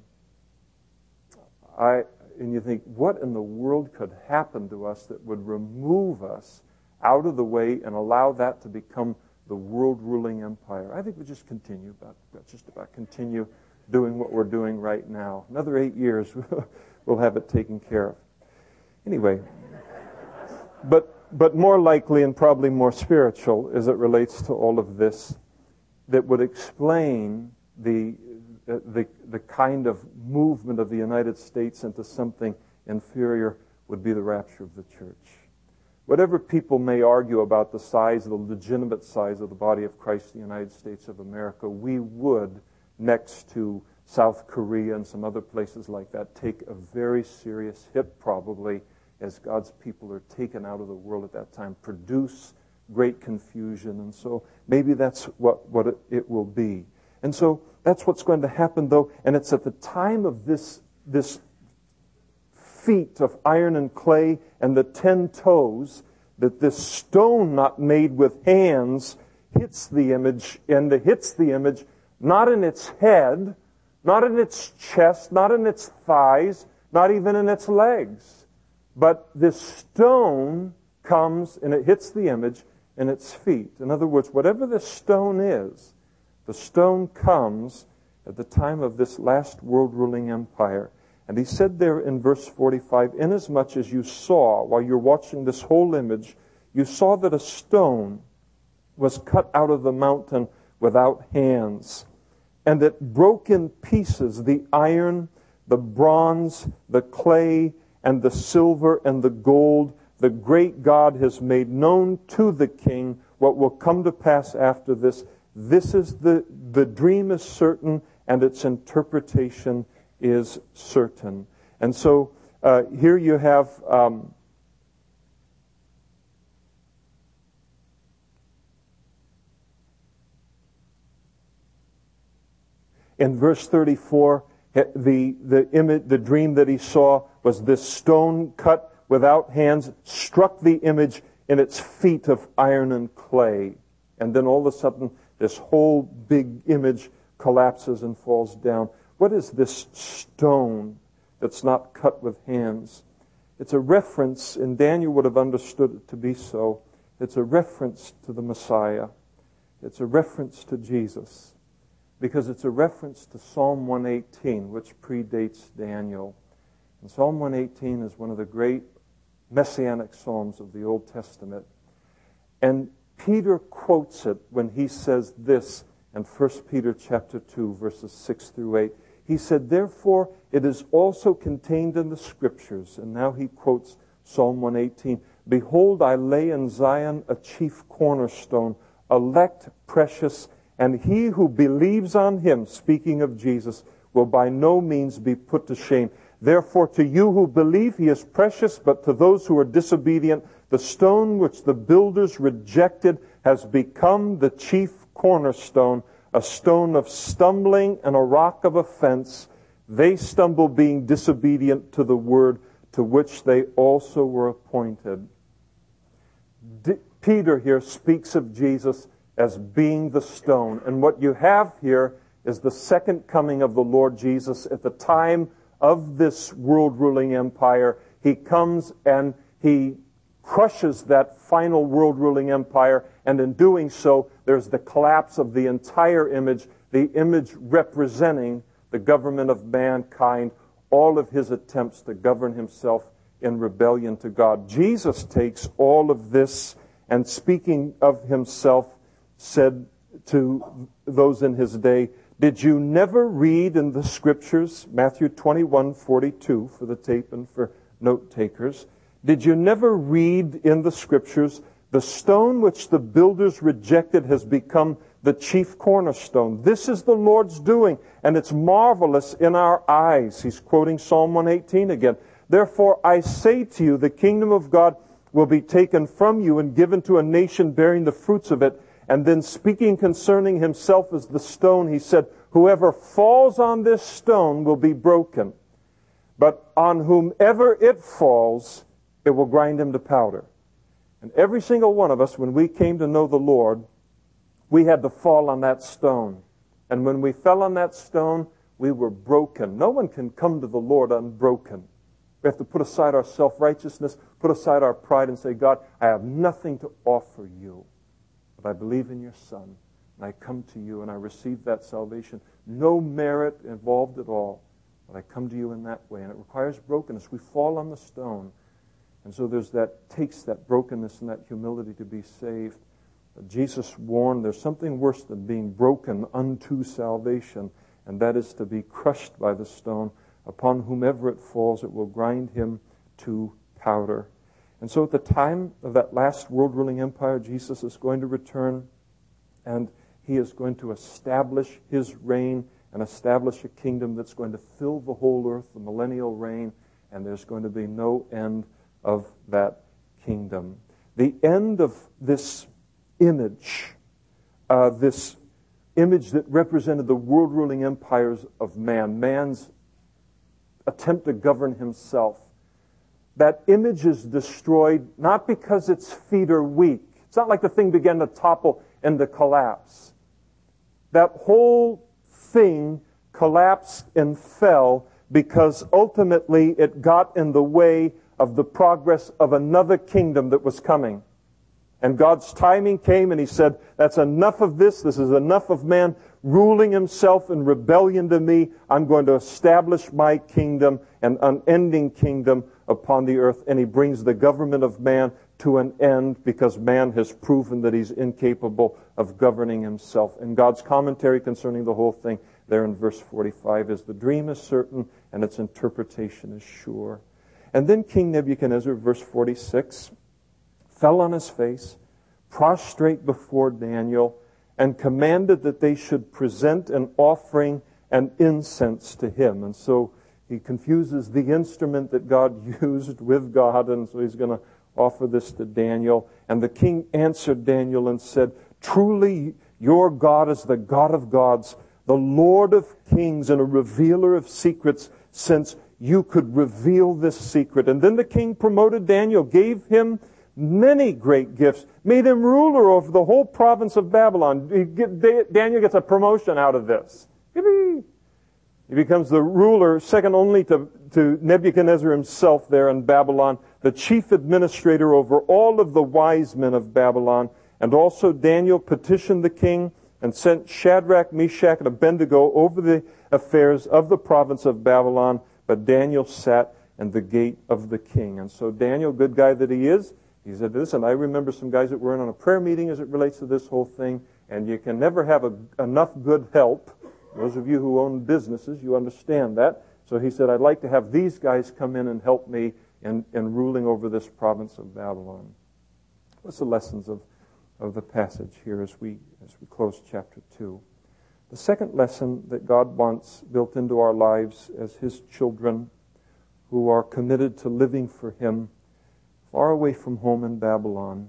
you think, what in the world could happen to us that would remove us out of the way and allow that to become the world-ruling empire? I think we just continue continue doing what we're doing right now. Another 8 years, we'll have it taken care of. Anyway, but more likely and probably more spiritual as it relates to all of this, that would explain the kind of movement of the United States into something inferior would be the rapture of the church. Whatever people may argue about the size, the legitimate size of the body of Christ in the United States of America, we would, next to South Korea and some other places like that, take a very serious hit probably as God's people are taken out of the world at that time, produce great confusion. And so maybe that's what it will be. And so that's what's going to happen, though, and it's at the time of this feat of iron and clay and the 10 toes that this stone not made with hands hits the image, and it hits the image not in its head, not in its chest, not in its thighs, not even in its legs. But this stone comes and it hits the image in its feet. In other words, whatever this stone is, the stone comes at the time of this last world-ruling empire. And he said there in verse 45, inasmuch as you saw, while you're watching this whole image, you saw that a stone was cut out of the mountain without hands, and it broke in pieces the iron, the bronze, the clay, and the silver, and the gold. The great God has made known to the king what will come to pass after this. This is the dream is certain, and its interpretation is certain. And so here you have in verse 34, the dream that he saw was this stone cut without hands struck the image in its feet of iron and clay. And then all of a sudden, this whole big image collapses and falls down. What is this stone that's not cut with hands? It's a reference, and Daniel would have understood it to be so. It's a reference to the Messiah. It's a reference to Jesus. Because it's a reference to Psalm 118, which predates Daniel. And Psalm 118 is one of the great messianic psalms of the Old Testament. And Peter quotes it when he says this in 1 Peter chapter 2, verses 6 through 8. He said, therefore, it is also contained in the Scriptures. And now he quotes Psalm 118. Behold, I lay in Zion a chief cornerstone, elect, precious, and he who believes on him, speaking of Jesus, will by no means be put to shame. Therefore, to you who believe, he is precious, but to those who are disobedient, the stone which the builders rejected has become the chief cornerstone, a stone of stumbling and a rock of offense. They stumble being disobedient to the word to which they also were appointed. Peter here speaks of Jesus as being the stone. And what you have here is the second coming of the Lord Jesus at the time of this world-ruling empire. He comes and he crushes that final world-ruling empire, And in doing so, there's the collapse of the entire image, the image representing the government of mankind, all of his attempts to govern himself in rebellion to God. Jesus takes all of this and, speaking of himself, said to those in his day, "Did you never read in the Scriptures," Matthew 21:42 for the tape and for note takers, "did you never read in the Scriptures, the stone which the builders rejected has become the chief cornerstone. This is the Lord's doing, and it's marvelous in our eyes." He's quoting Psalm 118 again. "Therefore I say to you, the kingdom of God will be taken from you and given to a nation bearing the fruits of it." And then, speaking concerning himself as the stone, he said, "Whoever falls on this stone will be broken, but on whomever it falls, it will grind him to powder." And every single one of us, when we came to know the Lord, we had to fall on that stone. And when we fell on that stone, we were broken. No one can come to the Lord unbroken. We have to put aside our self-righteousness, put aside our pride, and say, "God, I have nothing to offer you, but I believe in your Son, and I come to you, and I receive that salvation. No merit involved at all, but I come to you in that way." And it requires brokenness. We fall on the stone. And so takes that brokenness and that humility to be saved. But Jesus warned there's something worse than being broken unto salvation, and that is to be crushed by the stone. Upon whomever it falls, it will grind him to powder. And so at the time of that last world-ruling empire, Jesus is going to return, and he is going to establish his reign and establish a kingdom that's going to fill the whole earth, the millennial reign, and there's going to be no end of that kingdom. The end of this image that represented the world-ruling empires of man's attempt to govern himself, that image is destroyed not because its feet are weak. It's not like the thing began to topple and to collapse. That whole thing collapsed and fell because ultimately it got in the way of the progress of another kingdom that was coming. And God's timing came and he said, "That's enough of this. This is enough of man ruling himself in rebellion to me. I'm going to establish my kingdom, an unending kingdom upon the earth." And he brings the government of man to an end because man has proven that he's incapable of governing himself. And God's commentary concerning the whole thing there in verse 45 is, "The dream is certain and its interpretation is sure." And then King Nebuchadnezzar, verse 46, fell on his face, prostrate before Daniel, and commanded that they should present an offering and incense to him. And so he confuses the instrument that God used with God, and so he's going to offer this to Daniel. And the king answered Daniel and said, "Truly your God is the God of gods, the Lord of kings, and a revealer of secrets, since you could reveal this secret." And then the king promoted Daniel, gave him many great gifts, made him ruler over the whole province of Babylon. Daniel gets a promotion out of this. He becomes the ruler, second only to Nebuchadnezzar himself there in Babylon, the chief administrator over all of the wise men of Babylon. And also Daniel petitioned the king and sent Shadrach, Meshach, and Abednego over the affairs of the province of Babylon. But Daniel sat in the gate of the king. And so Daniel, good guy that he is, he said, "Listen, I remember some guys that were in on a prayer meeting as it relates to this whole thing, and you can never have enough good help." Those of you who own businesses, you understand that. So he said, "I'd like to have these guys come in and help me in ruling over this province of Babylon." What's the lessons of the passage here as we close chapter 2? The second lesson that God wants built into our lives as his children who are committed to living for him far away from home in Babylon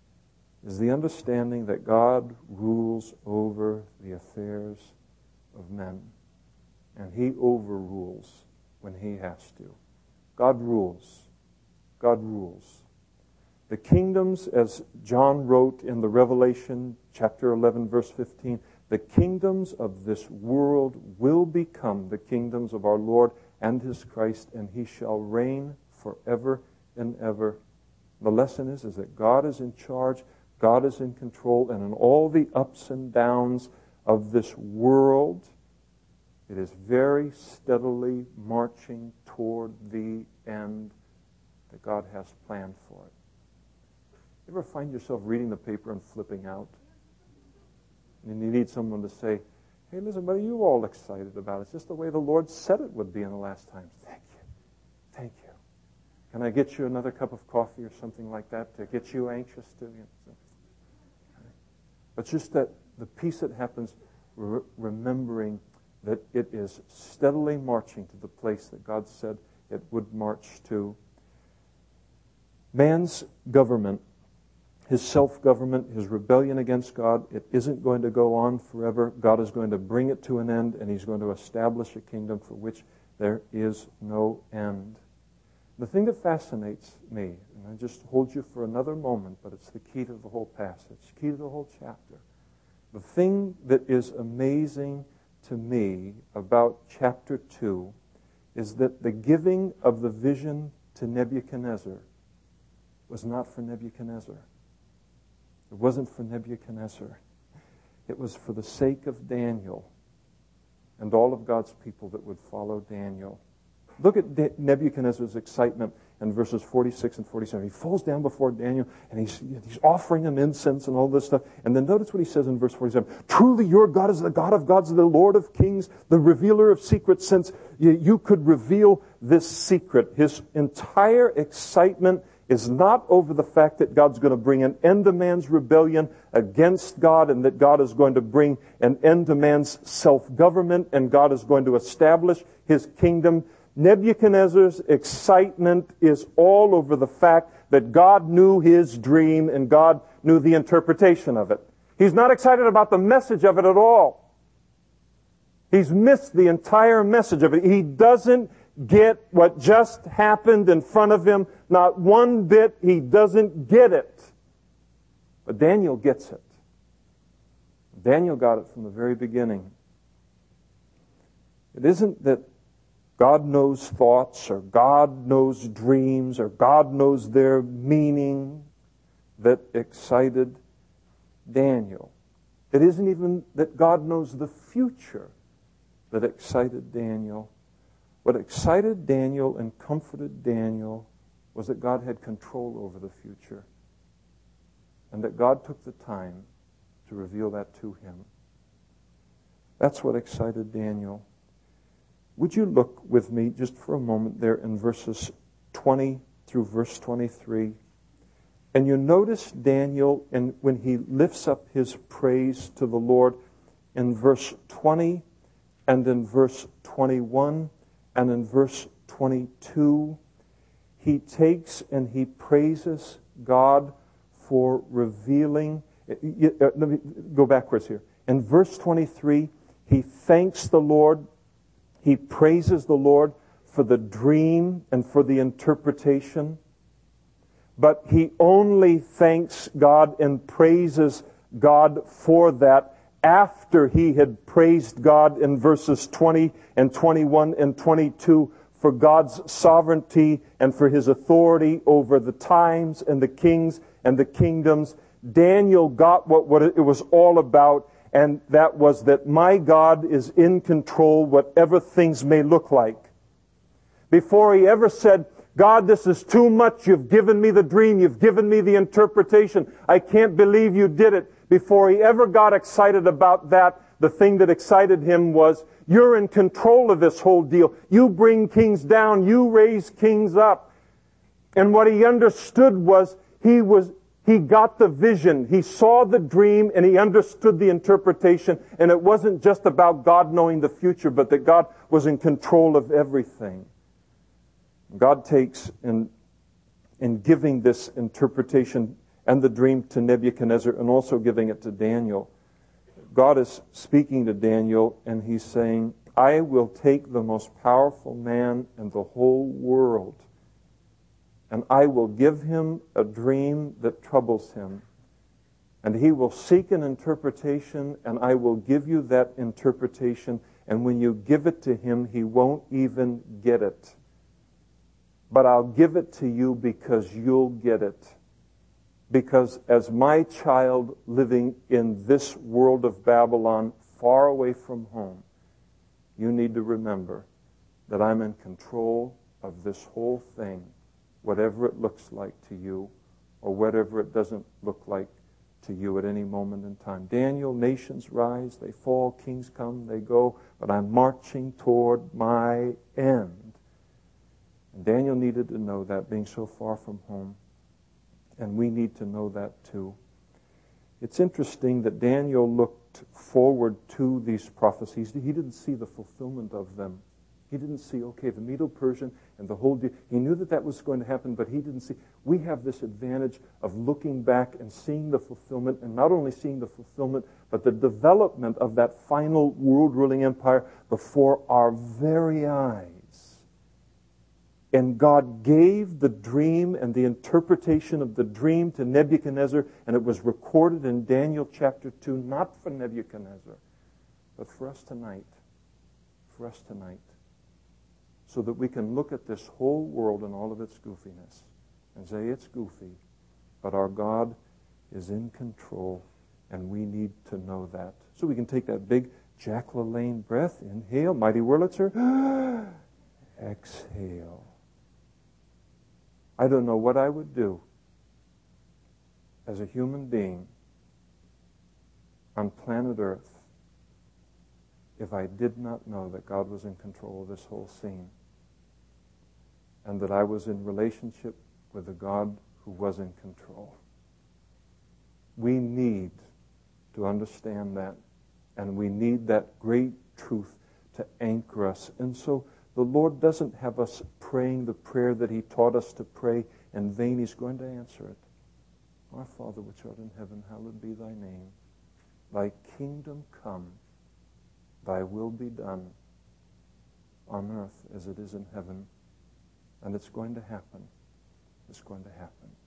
is the understanding that God rules over the affairs of men. And he overrules when he has to. God rules. God rules. The kingdoms, as John wrote in the Revelation, chapter 11, verse 15, the kingdoms of this world will become the kingdoms of our Lord and his Christ, and he shall reign forever and ever. The lesson is that God is in charge. God is in control, and in all the ups and downs of this world, it is very steadily marching toward the end that God has planned for it. You ever find yourself reading the paper and flipping out? And you need someone to say, hey, listen, what are you all excited about? It's just the way the Lord said it would be in the last times. Thank you. Thank you. Can I get you another cup of coffee or something like that to get you anxious too? But just that the peace that happens, remembering that it is steadily marching to the place that God said it would march to. Man's government, his self-government, his rebellion against God, it isn't going to go on forever. God is going to bring it to an end, and He's going to establish a kingdom for which there is no end. The thing that fascinates me, and I just hold you for another moment, but it's the key to the whole passage, key to the whole chapter. The thing that is amazing to me about chapter 2 is that the giving of the vision to Nebuchadnezzar was not for Nebuchadnezzar. It wasn't for Nebuchadnezzar. It was for the sake of Daniel and all of God's people that would follow Daniel. Look at Nebuchadnezzar's excitement in verses 46 and 47. He falls down before Daniel, and he's offering him incense and all this stuff. And then notice what he says in verse 47. Truly your God is the God of gods, the Lord of kings, the revealer of secrets, since you could reveal this secret. His entire excitement is not over the fact that God's going to bring an end to man's rebellion against God, and that God is going to bring an end to man's self-government, and God is going to establish His kingdom. Nebuchadnezzar's excitement is all over the fact that God knew his dream and God knew the interpretation of it. He's not excited about the message of it at all. He's missed the entire message of it. He doesn't get what just happened in front of him. Not one bit. He doesn't get it. But Daniel gets it. Daniel got it from the very beginning. It isn't that God knows thoughts, or God knows dreams, or God knows their meaning that excited Daniel. It isn't even that God knows the future that excited Daniel. What excited Daniel and comforted Daniel was that God had control over the future, and that God took the time to reveal that to him. That's what excited Daniel. Would you look with me just for a moment there in verses 20 through verse 23? And you notice Daniel, and when he lifts up his praise to the Lord in verse 20 and in verse 21 and in verse 22, he takes and he praises God for revealing. Let me go backwards here. In verse 23, he thanks the Lord. He praises the Lord for the dream and for the interpretation. But he only thanks God and praises God for that after he had praised God in verses 20 and 21 and 22 for God's sovereignty and for His authority over the times and the kings and the kingdoms. Daniel got what it was all about, and that was that my God is in control whatever things may look like. Before he ever said, God, this is too much. You've given me the dream. You've given me the interpretation. I can't believe you did it. Before he ever got excited about that, the thing that excited him was, you're in control of this whole deal. You bring kings down. You raise kings up. And what he understood was, he got the vision. He saw the dream and he understood the interpretation. And it wasn't just about God knowing the future, but that God was in control of everything. God takes in giving this interpretation and the dream to Nebuchadnezzar and also giving it to Daniel. God is speaking to Daniel and he's saying, I will take the most powerful man in the whole world, and I will give him a dream that troubles him. And he will seek an interpretation, and I will give you that interpretation. And when you give it to him, he won't even get it. But I'll give it to you because you'll get it. Because as my child living in this world of Babylon, far away from home, you need to remember that I'm in control of this whole thing, whatever it looks like to you, or whatever it doesn't look like to you at any moment in time. Daniel, nations rise, they fall, kings come, they go, but I'm marching toward my end. And Daniel needed to know that, being so far from home. And we need to know that too. It's interesting that Daniel looked forward to these prophecies. He didn't see the fulfillment of them. He didn't see, okay, the Medo-Persian and the whole deal. He knew that that was going to happen, but he didn't see. We have this advantage of looking back and seeing the fulfillment, and not only seeing the fulfillment, but the development of that final world-ruling empire before our very eyes. And God gave the dream and the interpretation of the dream to Nebuchadnezzar, and it was recorded in Daniel chapter 2, not for Nebuchadnezzar, but for us tonight. For us tonight. So that we can look at this whole world and all of its goofiness and say, it's goofy, but our God is in control, and we need to know that. So we can take that big Jack LaLanne breath, inhale, mighty Wurlitzer, exhale. I don't know what I would do as a human being on planet Earth if I did not know that God was in control of this whole scene and that I was in relationship with a God who was in control. We need to understand that, and we need that great truth to anchor us. And so the Lord doesn't have us praying the prayer that He taught us to pray in vain. He's going to answer it. Our Father which art in heaven, hallowed be thy name. Thy kingdom come, thy will be done on earth as it is in heaven. And it's going to happen. It's going to happen.